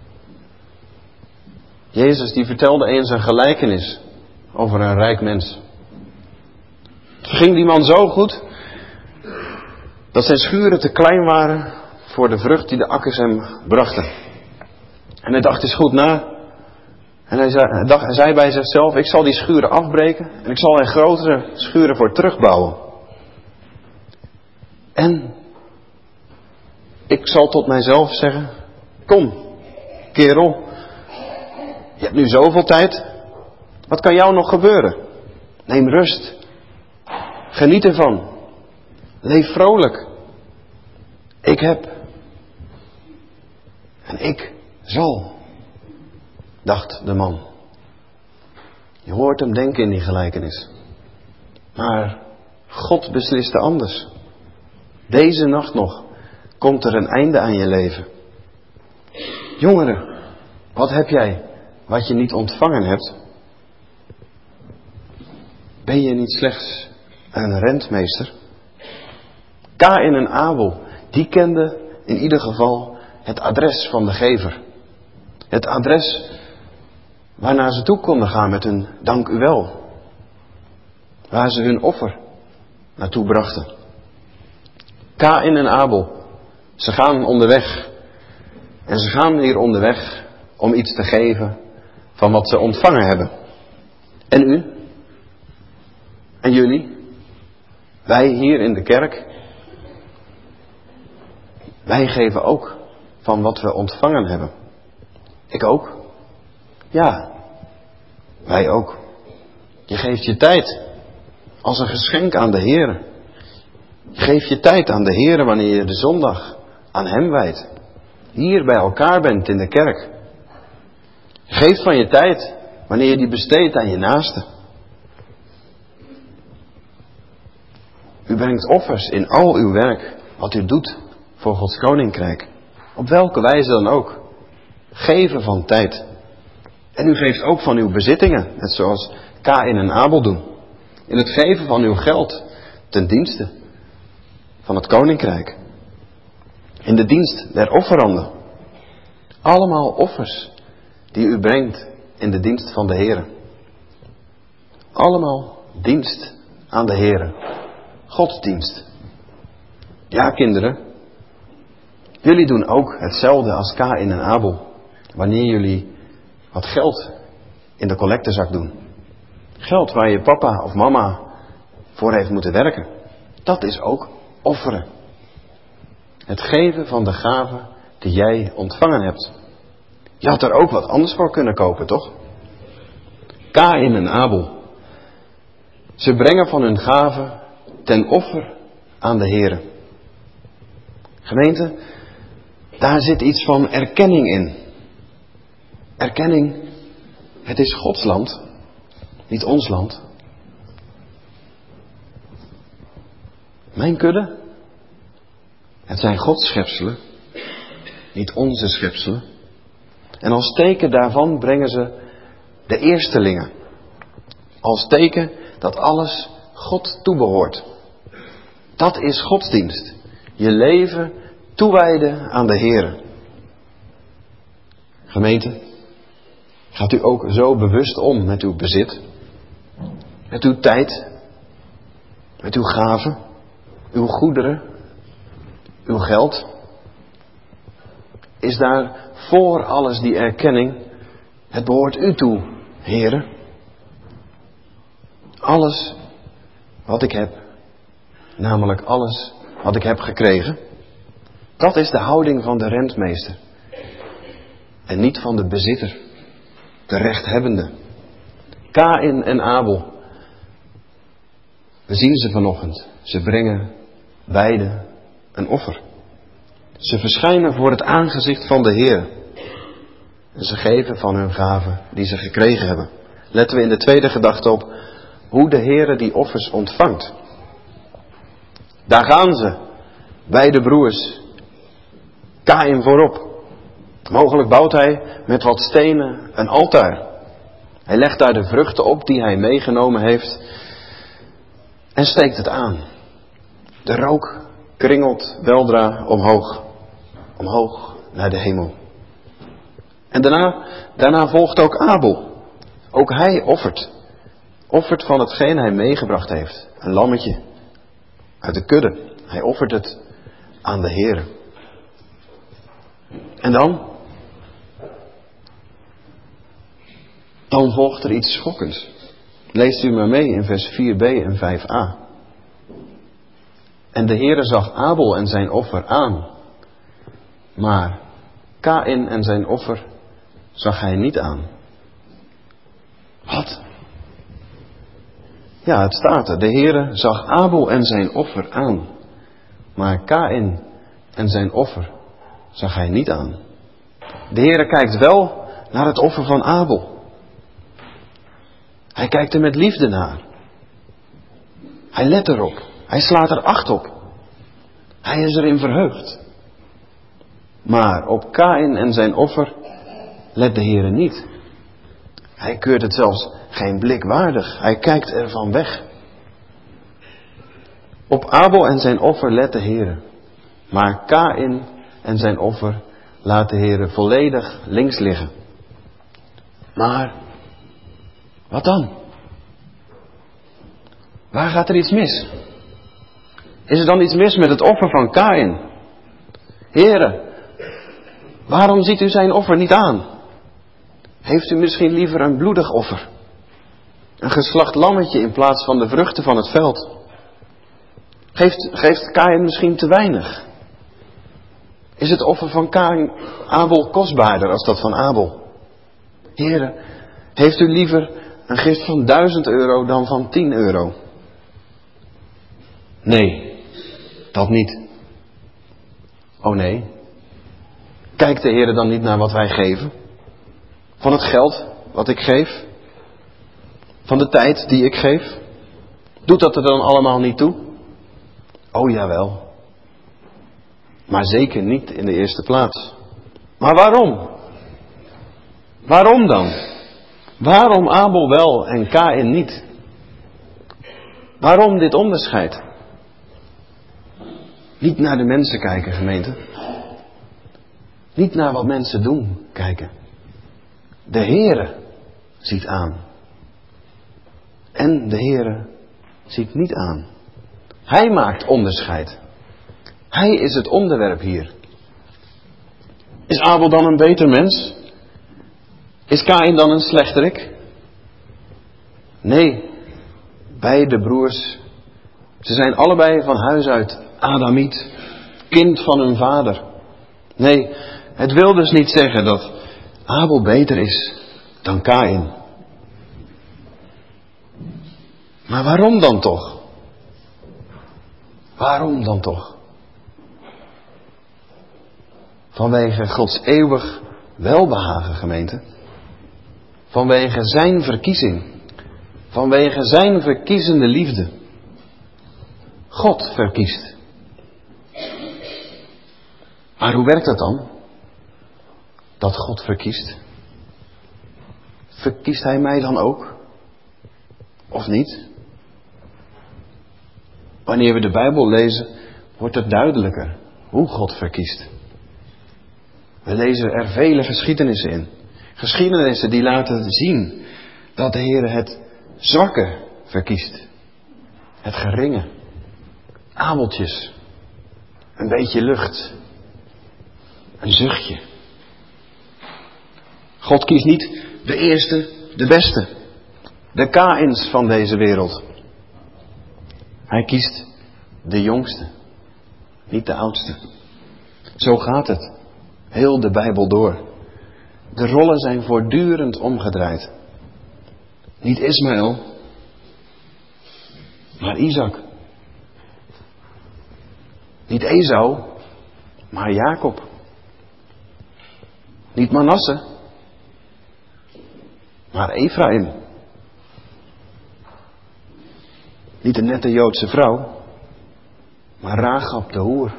Jezus die vertelde eens een gelijkenis over een rijk mens. Het ging die man zo goed dat zijn schuren te klein waren voor de vrucht die de akkers hem brachten. En hij dacht eens goed na. En hij zei bij zichzelf, ik zal die schuren afbreken en ik zal er grotere schuren voor terugbouwen. En ik zal tot mijzelf zeggen, kom kerel, je hebt nu zoveel tijd, wat kan jou nog gebeuren? Neem rust, geniet ervan, leef vrolijk. Ik heb En ik zal, dacht de man. Je hoort hem denken in die gelijkenis. Maar God besliste anders. Deze nacht nog komt er een einde aan je leven. Jongere, wat heb jij wat je niet ontvangen hebt? Ben je niet slechts een rentmeester? Kaïn en Abel, die kenden in ieder geval het adres van de gever. Het adres waarnaar ze toe konden gaan met hun dank u wel. Waar ze hun offer naartoe brachten. Kaïn en Abel, ze gaan onderweg. En ze gaan hier onderweg om iets te geven van wat ze ontvangen hebben. En u? En jullie? Wij hier in de kerk? Wij geven ook van wat we ontvangen hebben. Ik ook. Ja, wij ook. Je geeft je tijd als een geschenk aan de Heer. Je geeft je tijd aan de Heer wanneer je de zondag aan Hem wijdt. Hier bij elkaar bent in de kerk. Je geeft van je tijd wanneer je die besteedt aan je naaste. U brengt offers in al uw werk wat u doet voor Gods koninkrijk. Op welke wijze dan ook. Geven van tijd. En u geeft ook van uw bezittingen, net zoals Kaïn en Abel doen. In het geven van uw geld ten dienste van het koninkrijk. In de dienst der offeranden. Allemaal offers die u brengt in de dienst van de Heer. Allemaal dienst aan de Heer. Godsdienst. Ja, kinderen. Jullie doen ook hetzelfde als Kaïn en Abel. Wanneer jullie wat geld in de collectezak doen. Geld waar je papa of mama voor heeft moeten werken. Dat is ook offeren. Het geven van de gave die jij ontvangen hebt. Je had er ook wat anders voor kunnen kopen, toch? Kaïn en Abel. Ze brengen van hun gave ten offer aan de Heer. Gemeente, daar zit iets van erkenning in. Erkenning, het is Gods land, niet ons land. Mijn kudde, het zijn Gods schepselen, niet onze schepselen. En als teken daarvan brengen ze de eerstelingen. Als teken dat alles God toebehoort. Dat is godsdienst. Je leven toewijden aan de Heer. Gemeente, gaat u ook zo bewust om met uw bezit? Met uw tijd? Met uw gaven? Uw goederen? Uw geld? Is daar voor alles die erkenning? Het behoort u toe, Heere. Alles wat ik heb, namelijk alles wat ik heb gekregen, dat is de houding van de rentmeester. En niet van de bezitter, de rechthebbende. Kaïn en Abel. We zien ze vanochtend. Ze brengen beide een offer. Ze verschijnen voor het aangezicht van de Heer. En ze geven van hun gaven die ze gekregen hebben. Letten we in de tweede gedachte op hoe de Heer die offers ontvangt. Daar gaan ze, beide broers. Kaïn voorop. Mogelijk bouwt hij met wat stenen een altaar. Hij legt daar de vruchten op die hij meegenomen heeft en steekt het aan. De rook kringelt weldra omhoog. Omhoog naar de hemel. En daarna volgt ook Abel. Ook hij offert. Offert van hetgeen hij meegebracht heeft. Een lammetje uit de kudde. Hij offert het aan de Heer. En dan volgt er iets schokkends. Leest u maar mee in vers 4b en 5a. En de Heere zag Abel en zijn offer aan. Maar Kaïn en zijn offer zag hij niet aan. Wat? Ja, het staat er. De Heere zag Abel en zijn offer aan. Maar Kaïn en zijn offer zag hij niet aan. De Heere kijkt wel naar het offer van Abel. Hij kijkt er met liefde naar. Hij let erop. Hij slaat er acht op. Hij is erin verheugd. Maar op Kaïn en zijn offer let de Heere niet. Hij keurt het zelfs geen blik waardig. Hij kijkt ervan weg. Op Abel en zijn offer let de Heere. Maar Kaïn en zijn offer laat de Heere volledig links liggen. Maar wat dan? Waar gaat er iets mis? Is er dan iets mis met het offer van Kaïn? Heere, waarom ziet u zijn offer niet aan? Heeft u misschien liever een bloedig offer? Een geslacht lammetje in plaats van de vruchten van het veld? Geeft Kaïn misschien te weinig? Is het offer van Abel kostbaarder als dat van Abel? Heere, heeft u liever een gift van 1000 euro dan van 10 euro? Nee, dat niet. Oh nee. Kijkt de Heere dan niet naar wat wij geven? Van het geld wat ik geef? Van de tijd die ik geef? Doet dat er dan allemaal niet toe? Oh jawel. Maar zeker niet in de eerste plaats. Maar waarom? Waarom dan? Waarom Abel wel en Kaïn niet? Waarom dit onderscheid? Niet naar de mensen kijken, gemeente. Niet naar wat mensen doen kijken. De Heere ziet aan. En de Heere ziet niet aan. Hij maakt onderscheid. Hij is het onderwerp hier. Is Abel dan een beter mens? Is Kaïn dan een slechterik? Nee, beide broers. Ze zijn allebei van huis uit Adamiet, kind van hun vader. Nee, het wil dus niet zeggen dat Abel beter is dan Kaïn. Maar waarom dan toch? Waarom dan toch? Vanwege Gods eeuwig welbehagen, gemeente. Vanwege zijn verkiezing. Vanwege zijn verkiezende liefde. God verkiest. Maar hoe werkt dat dan? Dat God verkiest? Verkiest hij mij dan ook? Of niet? Wanneer we de Bijbel lezen, wordt het duidelijker hoe God verkiest. We lezen er vele geschiedenissen in. Geschiedenissen die laten zien dat de Heer het zwakke verkiest. Het geringe. Abeltjes. Een beetje lucht. Een zuchtje. God kiest niet de eerste, de beste. De Kaïns van deze wereld. Hij kiest de jongste. Niet de oudste. Zo gaat het. Heel de Bijbel door. De rollen zijn voortdurend omgedraaid. Niet Ismaël, maar Isaac. Niet Esau, maar Jacob. Niet Manasse, maar Ephraim. Niet de nette Joodse vrouw, maar Rahab de hoer.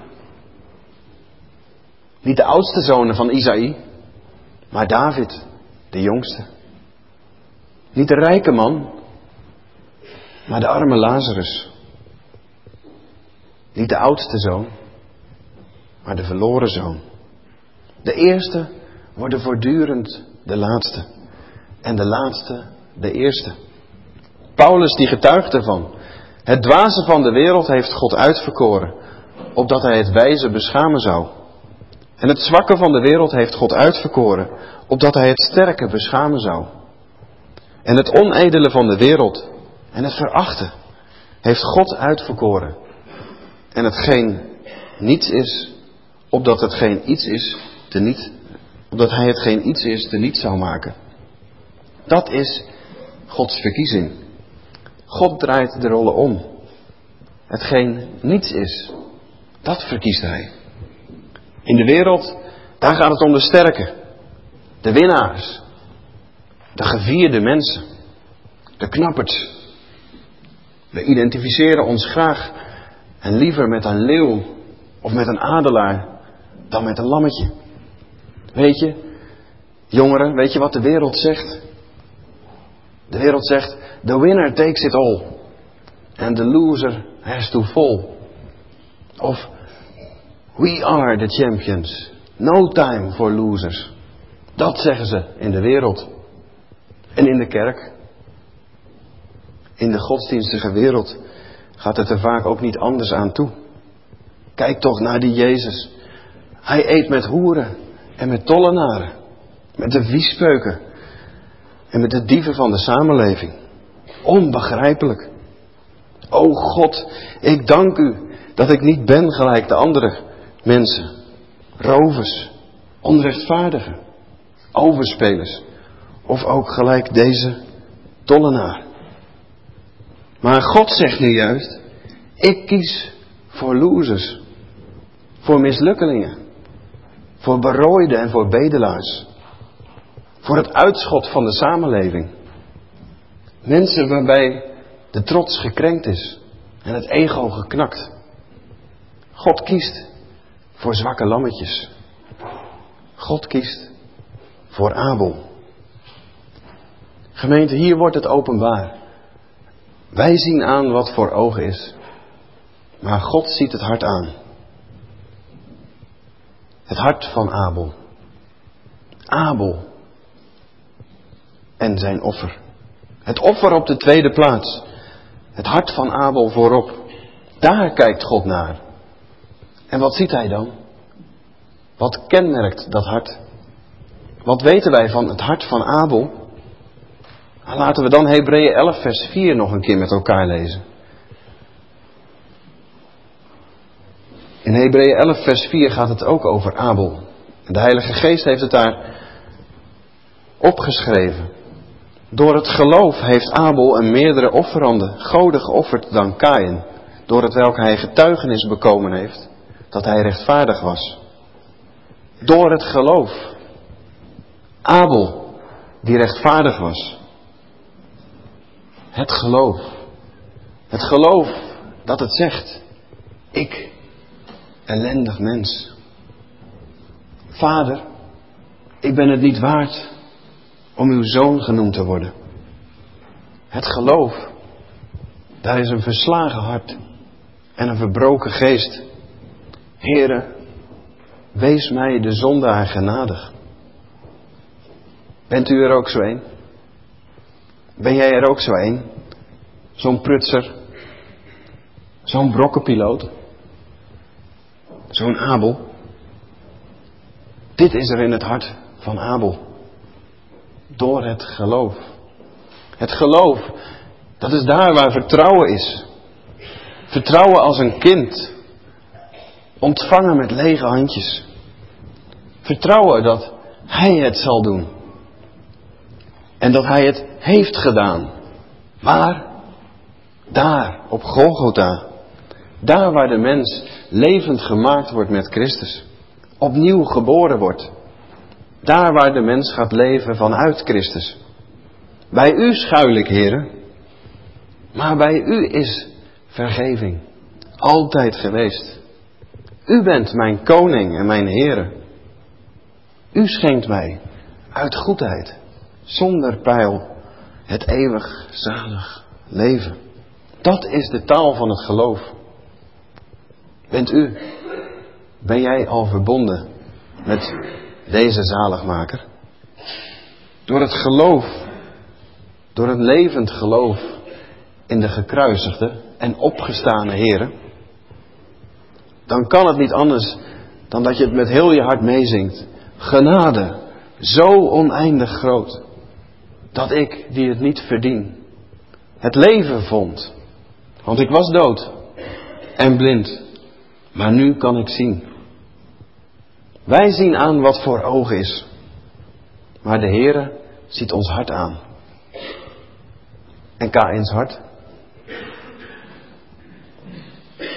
Niet de oudste zonen van Isaï, maar David, de jongste. Niet de rijke man, maar de arme Lazarus. Niet de oudste zoon, maar de verloren zoon. De eerste worden voortdurend de laatste. En de laatste de eerste. Paulus die getuigt ervan. Het dwaze van de wereld heeft God uitverkoren, opdat hij het wijze beschamen zou. En het zwakke van de wereld heeft God uitverkoren, opdat hij het sterke beschamen zou. En het onedele van de wereld en het verachte heeft God uitverkoren. En hetgeen niets is, opdat hetgeen iets is, opdat hij hetgeen iets is, te niet zou maken. Dat is Gods verkiezing. God draait de rollen om. Hetgeen niets is, dat verkiest hij. In de wereld, daar gaat het om de sterke. De winnaars. De gevierde mensen. De knapperts. We identificeren ons graag en liever met een leeuw of met een adelaar dan met een lammetje. Weet je, jongeren, weet je wat de wereld zegt? De wereld zegt, the winner takes it all. And the loser has to fall. Of, we are the champions. No time for losers. Dat zeggen ze in de wereld. En in de kerk. In de godsdienstige wereld gaat het er vaak ook niet anders aan toe. Kijk toch naar die Jezus. Hij eet met hoeren en met tollenaren. Met de viespeuken. En met de dieven van de samenleving. Onbegrijpelijk. O God, ik dank u dat ik niet ben gelijk de andere mensen. Rovers, onrechtvaardigen, overspelers. Of ook gelijk deze tollenaar. Maar God zegt nu juist, ik kies voor losers. Voor mislukkelingen. Voor berooiden en voor bedelaars. Voor het uitschot van de samenleving. Mensen waarbij de trots gekrenkt is en het ego geknakt. God kiest voor zwakke lammetjes. God kiest voor Abel. Gemeente, hier wordt het openbaar. Wij zien aan wat voor ogen is. Maar God ziet het hart aan. Het hart van Abel. Abel. En zijn offer. Het offer op de tweede plaats. Het hart van Abel voorop. Daar kijkt God naar. En wat ziet hij dan? Wat kenmerkt dat hart? Wat weten wij van het hart van Abel? Laten we dan Hebreeën 11 vers 4 nog een keer met elkaar lezen. In Hebreeën 11 vers 4 gaat het ook over Abel. En de Heilige Geest heeft het daar opgeschreven. Door het geloof heeft Abel een meerdere offeranden goden geofferd dan Kaïn. Door het welk hij getuigenis bekomen heeft dat hij rechtvaardig was. Door het geloof. Abel, die rechtvaardig was. Het geloof. Het geloof dat het zegt. Ik, ellendig mens. Vader, ik ben het niet waard om uw zoon genoemd te worden. Het geloof. Daar is een verslagen hart en een verbroken geest. Heere, wees mij de zondaar genadig. Bent u er ook zo een? Ben jij er ook zo een? Zo'n prutser? Zo'n brokkenpiloot? Zo'n Abel? Dit is er in het hart van Abel. Door het geloof. Het geloof, dat is daar waar vertrouwen is. Vertrouwen als een kind. Ontvangen met lege handjes. Vertrouwen dat hij het zal doen. En dat hij het heeft gedaan. Maar daar op Golgotha. Daar waar de mens levend gemaakt wordt met Christus. Opnieuw geboren wordt. Daar waar de mens gaat leven vanuit Christus. Bij u schuil ik, Heere. Maar bij u is vergeving. Altijd geweest. U bent mijn koning en mijn Heere. U schenkt mij uit goedheid, zonder pijl, het eeuwig zalig leven. Dat is de taal van het geloof. Ben jij al verbonden met deze zaligmaker? Door het geloof, door het levend geloof in de gekruisigde en opgestane Heere, dan kan het niet anders dan dat je het met heel je hart meezingt. Genade, zo oneindig groot, dat ik, die het niet verdien, het leven vond. Want ik was dood en blind, maar nu kan ik zien. Wij zien aan wat voor ogen is, maar de Heere ziet ons hart aan. En Kaïns hart?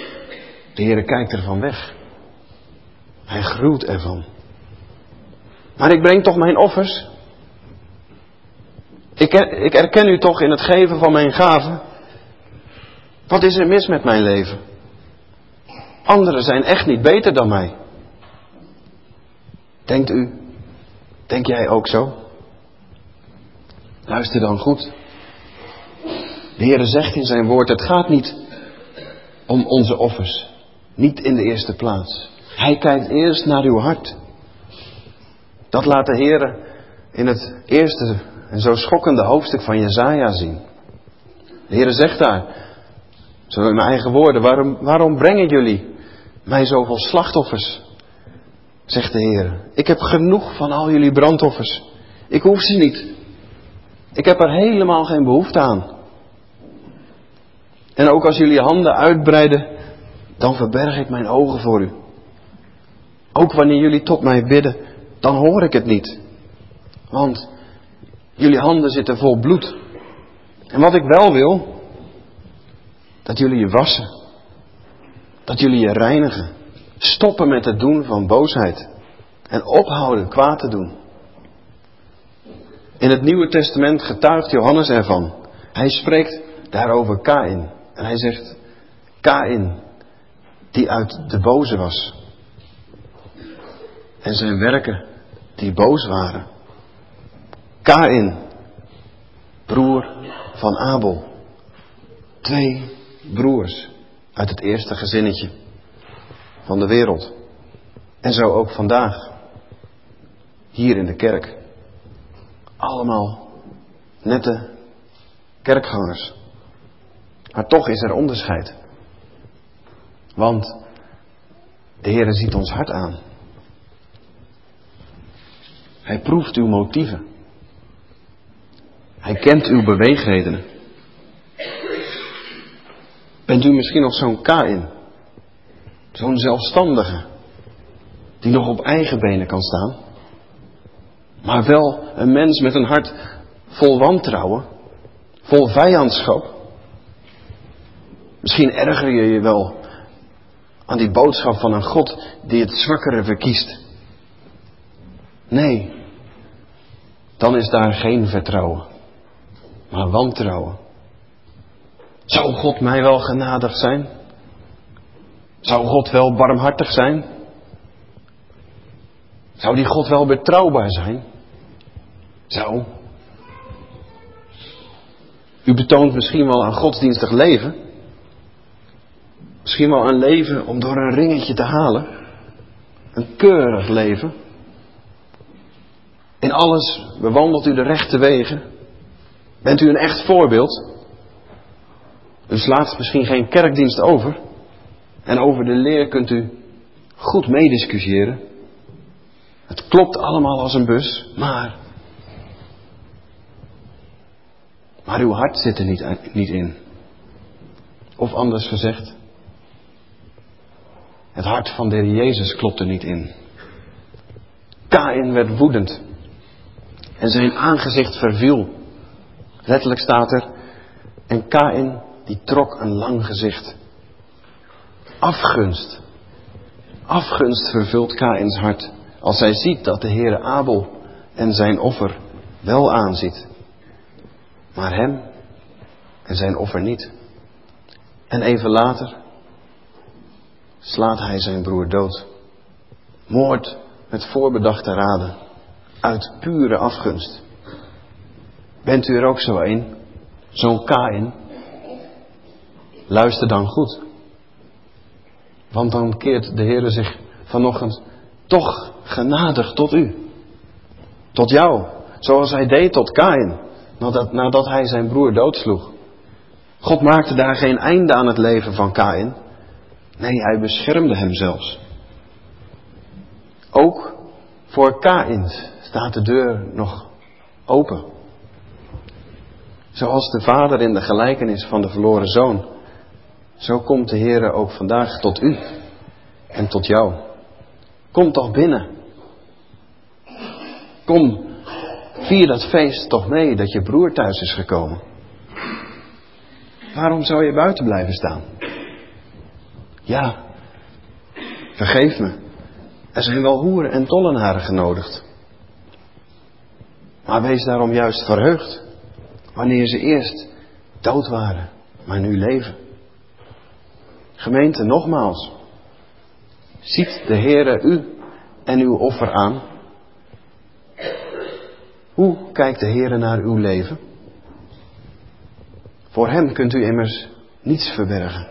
De Heere kijkt ervan weg. Hij gruwt ervan. Maar ik breng toch mijn offers. Ik erken u toch in het geven van mijn gaven. Wat is er mis met mijn leven? Anderen zijn echt niet beter dan mij. Denkt u, denk jij ook zo? Luister dan goed. De Heere zegt in zijn woord, het gaat niet om onze offers. Niet in de eerste plaats. Hij kijkt eerst naar uw hart. Dat laat de Heere in het eerste en zo schokkende hoofdstuk van Jesaja zien. De Heere zegt daar, zo in mijn eigen woorden, waarom brengen jullie mij zoveel slachtoffers? Zegt de Heere, ik heb genoeg van al jullie brandoffers. Ik hoef ze niet. Ik heb er helemaal geen behoefte aan. En ook als jullie handen uitbreiden, dan verberg ik mijn ogen voor u. Ook wanneer jullie tot mij bidden, dan hoor ik het niet. Want jullie handen zitten vol bloed. En wat ik wel wil, dat jullie je wassen. Dat jullie je reinigen. Stoppen met het doen van boosheid. En ophouden kwaad te doen. In het Nieuwe Testament getuigt Johannes ervan. Hij spreekt daarover Kaïn. En hij zegt, Kaïn, die uit de boze was. En zijn werken, die boos waren. Kaïn, broer van Abel. 2 broers uit het eerste gezinnetje van de wereld. En zo ook vandaag. Hier in de kerk. Allemaal nette kerkgangers. Maar toch is er onderscheid. Want de Heere ziet ons hart aan. Hij proeft uw motieven. Hij kent uw beweegredenen. Bent u misschien nog zo'n Kaïn? Zo'n zelfstandige. Die nog op eigen benen kan staan. Maar wel een mens met een hart vol wantrouwen. Vol vijandschap. Misschien erger je je wel aan die boodschap van een God die het zwakkere verkiest. Nee, dan is daar geen vertrouwen, maar wantrouwen. Zou God mij wel genadig zijn? Zou God wel barmhartig zijn? Zou die God wel betrouwbaar zijn? Zou. U betoont misschien wel een godsdienstig leven. Misschien wel een leven om door een ringetje te halen. Een keurig leven. In alles bewandelt u de rechte wegen. Bent u een echt voorbeeld? U slaat misschien geen kerkdienst over. En over de leer kunt u goed meediscussiëren. Het klopt allemaal als een bus, maar uw hart zit er niet in. Of anders gezegd, het hart van de Heer Jezus klopt er niet in. Kaïn werd woedend. En zijn aangezicht verviel. Letterlijk staat er, en Kaïn die trok een lang gezicht. Afgunst. Afgunst vervult Kaïns hart. Als hij ziet dat de Heere Abel en zijn offer wel aanziet. Maar hem en zijn offer niet. En even later slaat hij zijn broer dood. Moord met voorbedachte raden. Uit pure afgunst. Bent u er ook zo een? Zo'n Kaïn? Luister dan goed. Want dan keert de Heere zich vanochtend toch genadig tot u. Tot jou. Zoals hij deed tot Kaïn. Nadat hij zijn broer doodsloeg. God maakte daar geen einde aan het leven van Kaïn. Nee, hij beschermde hem zelfs. Ook voor Kaïn staat de deur nog open. Zoals de vader in de gelijkenis van de verloren zoon. Zo komt de Heere ook vandaag tot u. En tot jou. Kom toch binnen. Kom, vier dat feest toch mee dat je broer thuis is gekomen. Waarom zou je buiten blijven staan? Ja, vergeef me. Er zijn wel hoeren en tollenaren genodigd. Maar wees daarom juist verheugd wanneer ze eerst dood waren, maar nu leven. Gemeente, nogmaals. Ziet de Heere u en uw offer aan? Hoe kijkt de Heere naar uw leven? Voor hem kunt u immers niets verbergen.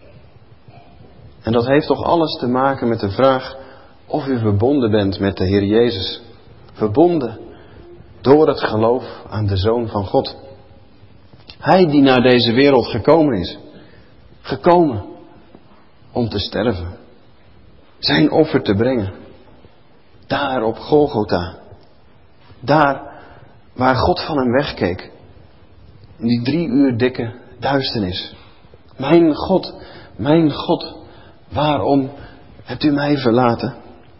En dat heeft toch alles te maken met de vraag of u verbonden bent met de Heer Jezus. Verbonden door het geloof aan de Zoon van God. Hij die naar deze wereld gekomen is. Gekomen om te sterven. Zijn offer te brengen. Daar op Golgotha. Daar waar God van hem wegkeek. In die 3 uur dikke duisternis. Mijn God, waarom hebt u mij verlaten?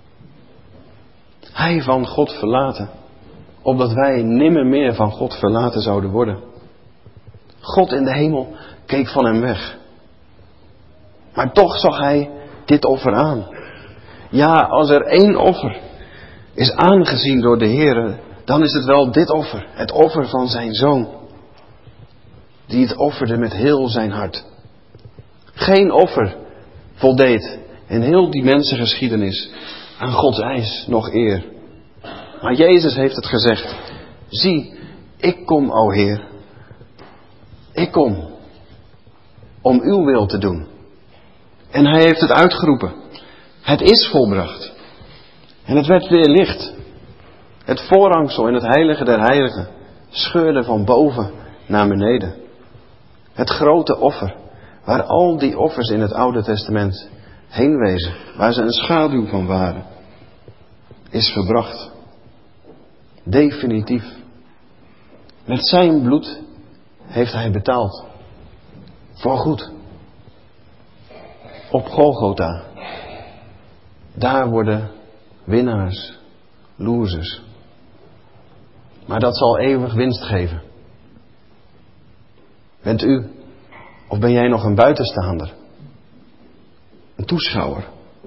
Hij van God verlaten. Opdat wij nimmer meer van God verlaten zouden worden. God in de hemel keek van hem weg. Maar toch zag hij dit offer aan. Ja, als er 1 offer is aangezien door de Heer, dan is het wel dit offer. Het offer van zijn Zoon. Die het offerde met heel zijn hart. Geen offer voldeed in heel die mensengeschiedenis aan Gods eis nog eer. Maar Jezus heeft het gezegd. Zie, ik kom, o Heer. Ik kom om uw wil te doen. En hij heeft het uitgeroepen. Het is volbracht. En het werd weer licht. Het voorhangsel in het heilige der heiligen scheurde van boven naar beneden. Het grote offer, waar al die offers in het Oude Testament heen wezen, waar ze een schaduw van waren, is verbracht. Definitief. Met zijn bloed heeft hij betaald. Voorgoed. Op Golgotha. Daar worden winnaars, losers. Maar dat zal eeuwig winst geven. Bent u, of ben jij nog een buitenstaander? Een toeschouwer?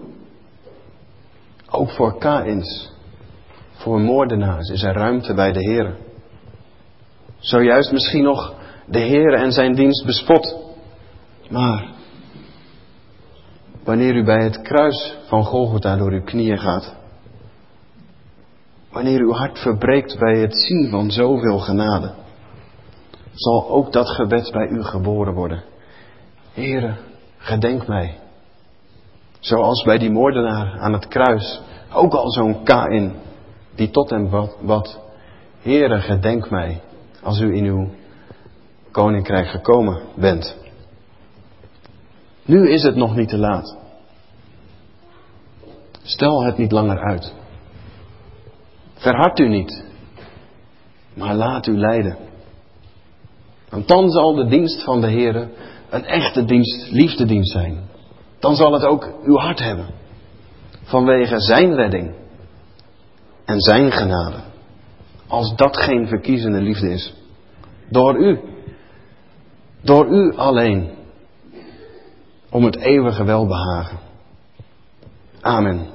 Ook voor Kaïns, voor moordenaars is er ruimte bij de Heer. Zojuist misschien nog de Heer en zijn dienst bespot. Maar wanneer u bij het kruis van Golgotha door uw knieën gaat. Wanneer uw hart verbreekt bij het zien van zoveel genade. Zal ook dat gebed bij u geboren worden. Heere, gedenk mij. Zoals bij die moordenaar aan het kruis. Ook al zo'n Kaïn die tot hem bad. Heere, gedenk mij als u in uw koninkrijk gekomen bent. Nu is het nog niet te laat. Stel het niet langer uit. Verhard u niet, maar laat u leiden. Want dan zal de dienst van de Heere een echte dienst, liefdedienst zijn. Dan zal het ook uw hart hebben. Vanwege zijn redding en zijn genade. Als dat geen verkiezende liefde is. Door u. Door u alleen. Om het eeuwige welbehagen. Amen.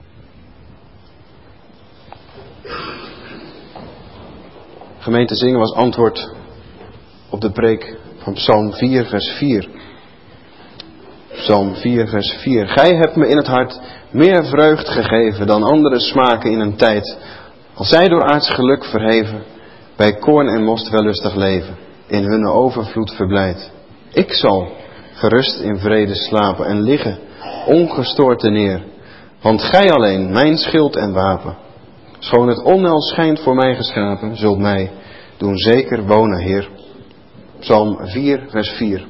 Gemeente, zingen was antwoord op de preek van Psalm 4 vers 4. Psalm 4 vers 4. Gij hebt me in het hart meer vreugd gegeven dan andere smaken in een tijd. Als zij door aards geluk verheven, bij koorn en most wellustig leven, in hunne overvloed verblijd. Ik zal gerust in vrede slapen en liggen ongestoord te neer. Want gij alleen, mijn schild en wapen, schoon het onheil schijnt voor mij geschapen, zult mij doen zeker wonen, Heer. Psalm 4 vers 4.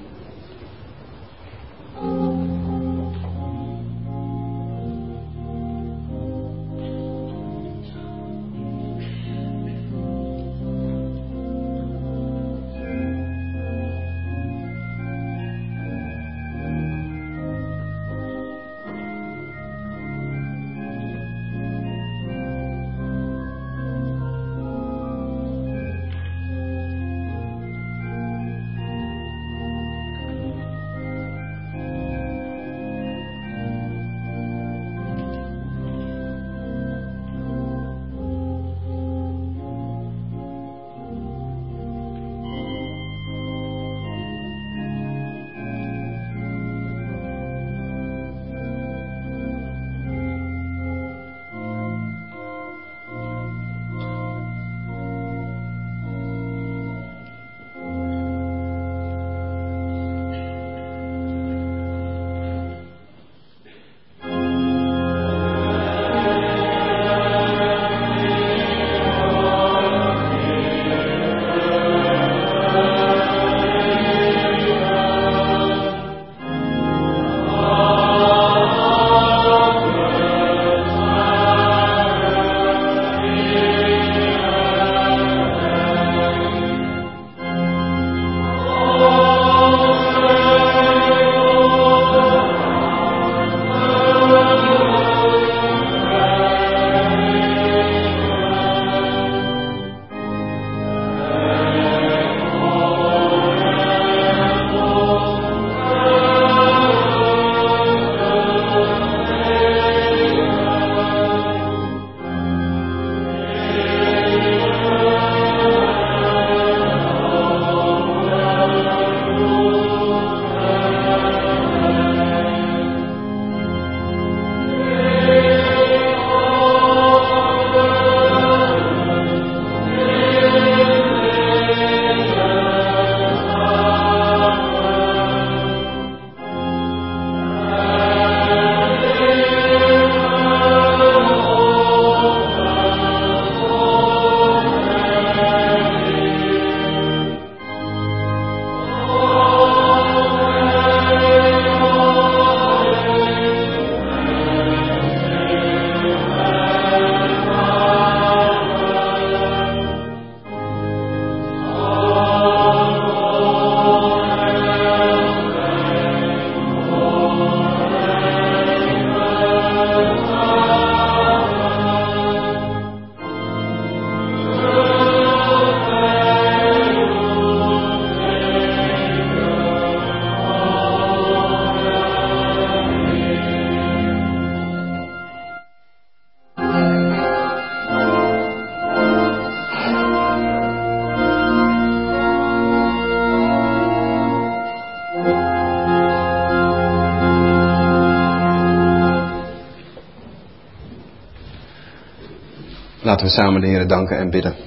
Laten we samen de Heer danken en bidden.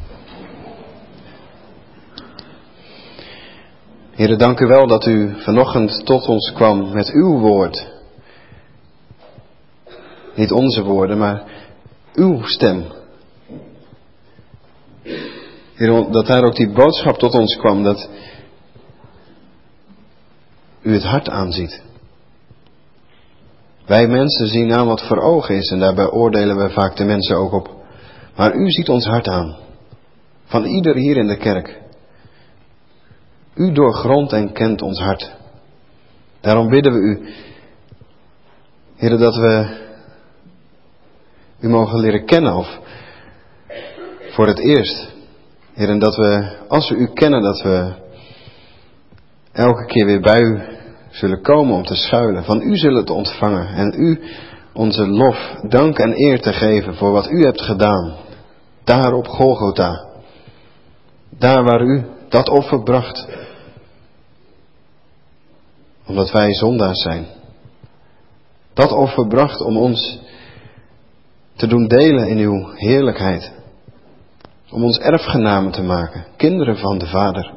Heer, dank u wel dat u vanochtend tot ons kwam met uw woord. Niet onze woorden, maar uw stem. Heer, dat daar ook die boodschap tot ons kwam, dat u het hart aanziet. Wij mensen zien aan wat voor ogen is en daarbij oordelen we vaak de mensen ook op. Maar u ziet ons hart aan. Van ieder hier in de kerk. U doorgrondt en kent ons hart. Daarom bidden we u, Heer, dat we u mogen leren kennen of voor het eerst. Heer, en dat we, als we u kennen, dat we elke keer weer bij u zullen komen om te schuilen. Van u zullen te ontvangen en u onze lof, dank en eer te geven voor wat u hebt gedaan. Daar op Golgotha. Daar waar u dat offer bracht. Omdat wij zondaars zijn. Dat offer bracht om ons te doen delen in uw heerlijkheid. Om ons erfgenamen te maken. Kinderen van de Vader.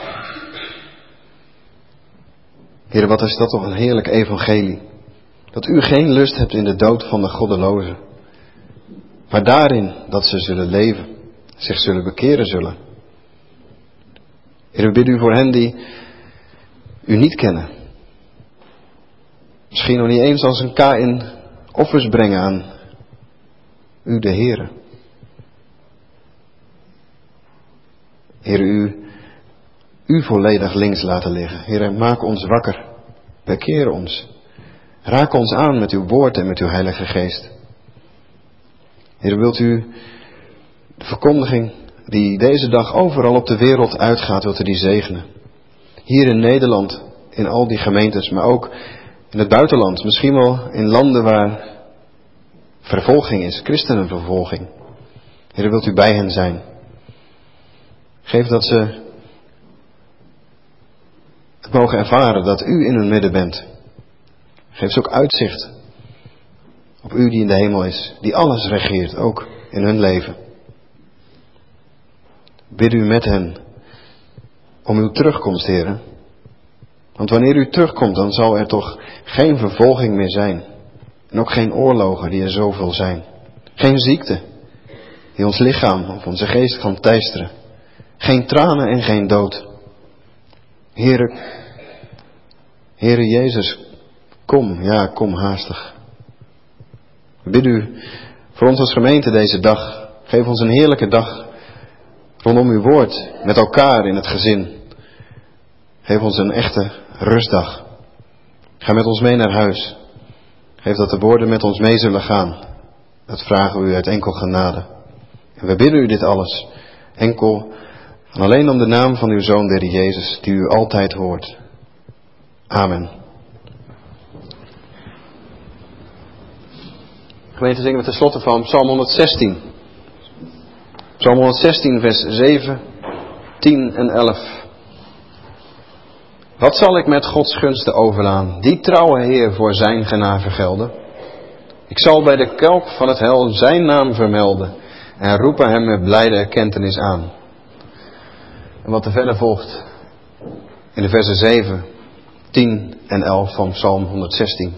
Heer, wat is dat toch een heerlijk evangelie. Dat u geen lust hebt in de dood van de goddelozen. Maar daarin dat ze zullen leven. Zich zullen bekeren zullen. Heer, we bidden u voor hen die u niet kennen. Misschien nog niet eens als een Kaïn offers brengen aan u de Heere. Heer, u volledig links laten liggen. Heer, maak ons wakker. Bekeer ons. Raak ons aan met uw woord en met uw Heilige Geest. Heer, wilt u de verkondiging die deze dag overal op de wereld uitgaat, wilt u die zegenen. Hier in Nederland, in al die gemeentes, maar ook in het buitenland. Misschien wel in landen waar vervolging is, christenenvervolging. Heer, wilt u bij hen zijn. Geef dat ze het mogen ervaren dat u in hun midden bent. Geef ze ook uitzicht op u die in de hemel is, die alles regeert, ook in hun leven. Bid u met hen om uw terugkomst, Heer. Want wanneer u terugkomt, dan zal er toch geen vervolging meer zijn. En ook geen oorlogen die er zoveel zijn. Geen ziekte die ons lichaam of onze geest kan teisteren. Geen tranen en geen dood. Heere Jezus, kom, ja, kom haastig. We bidden u voor ons als gemeente deze dag. Geef ons een heerlijke dag rondom uw woord, met elkaar in het gezin. Geef ons een echte rustdag. Ga met ons mee naar huis. Geef dat de woorden met ons mee zullen gaan. Dat vragen we u uit enkel genade. En we bidden u dit alles enkel en alleen om de naam van uw Zoon, de Heer Jezus, die u altijd hoort. Amen. Gemeente, zingen we tenslotte van Psalm 116. Psalm 116, vers 7, 10 en 11. Wat zal ik met Gods gunsten overlaan, die trouwe Heer voor zijn genade vergelden? Ik zal bij de kelk van het heil zijn naam vermelden en roepen hem met blijde erkentenis aan. En wat er verder volgt in de versen 7, 10 en 11 van Psalm 116.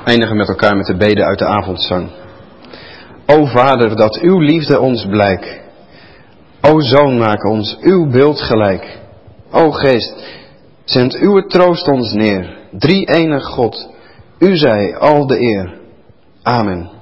eindigen met elkaar met de bede uit de avondzang. O Vader, dat uw liefde ons blijk. O Zoon, maak ons uw beeld gelijk. O Geest, zend uw troost ons neer. Drie-enig God, u zij al de eer. Amen.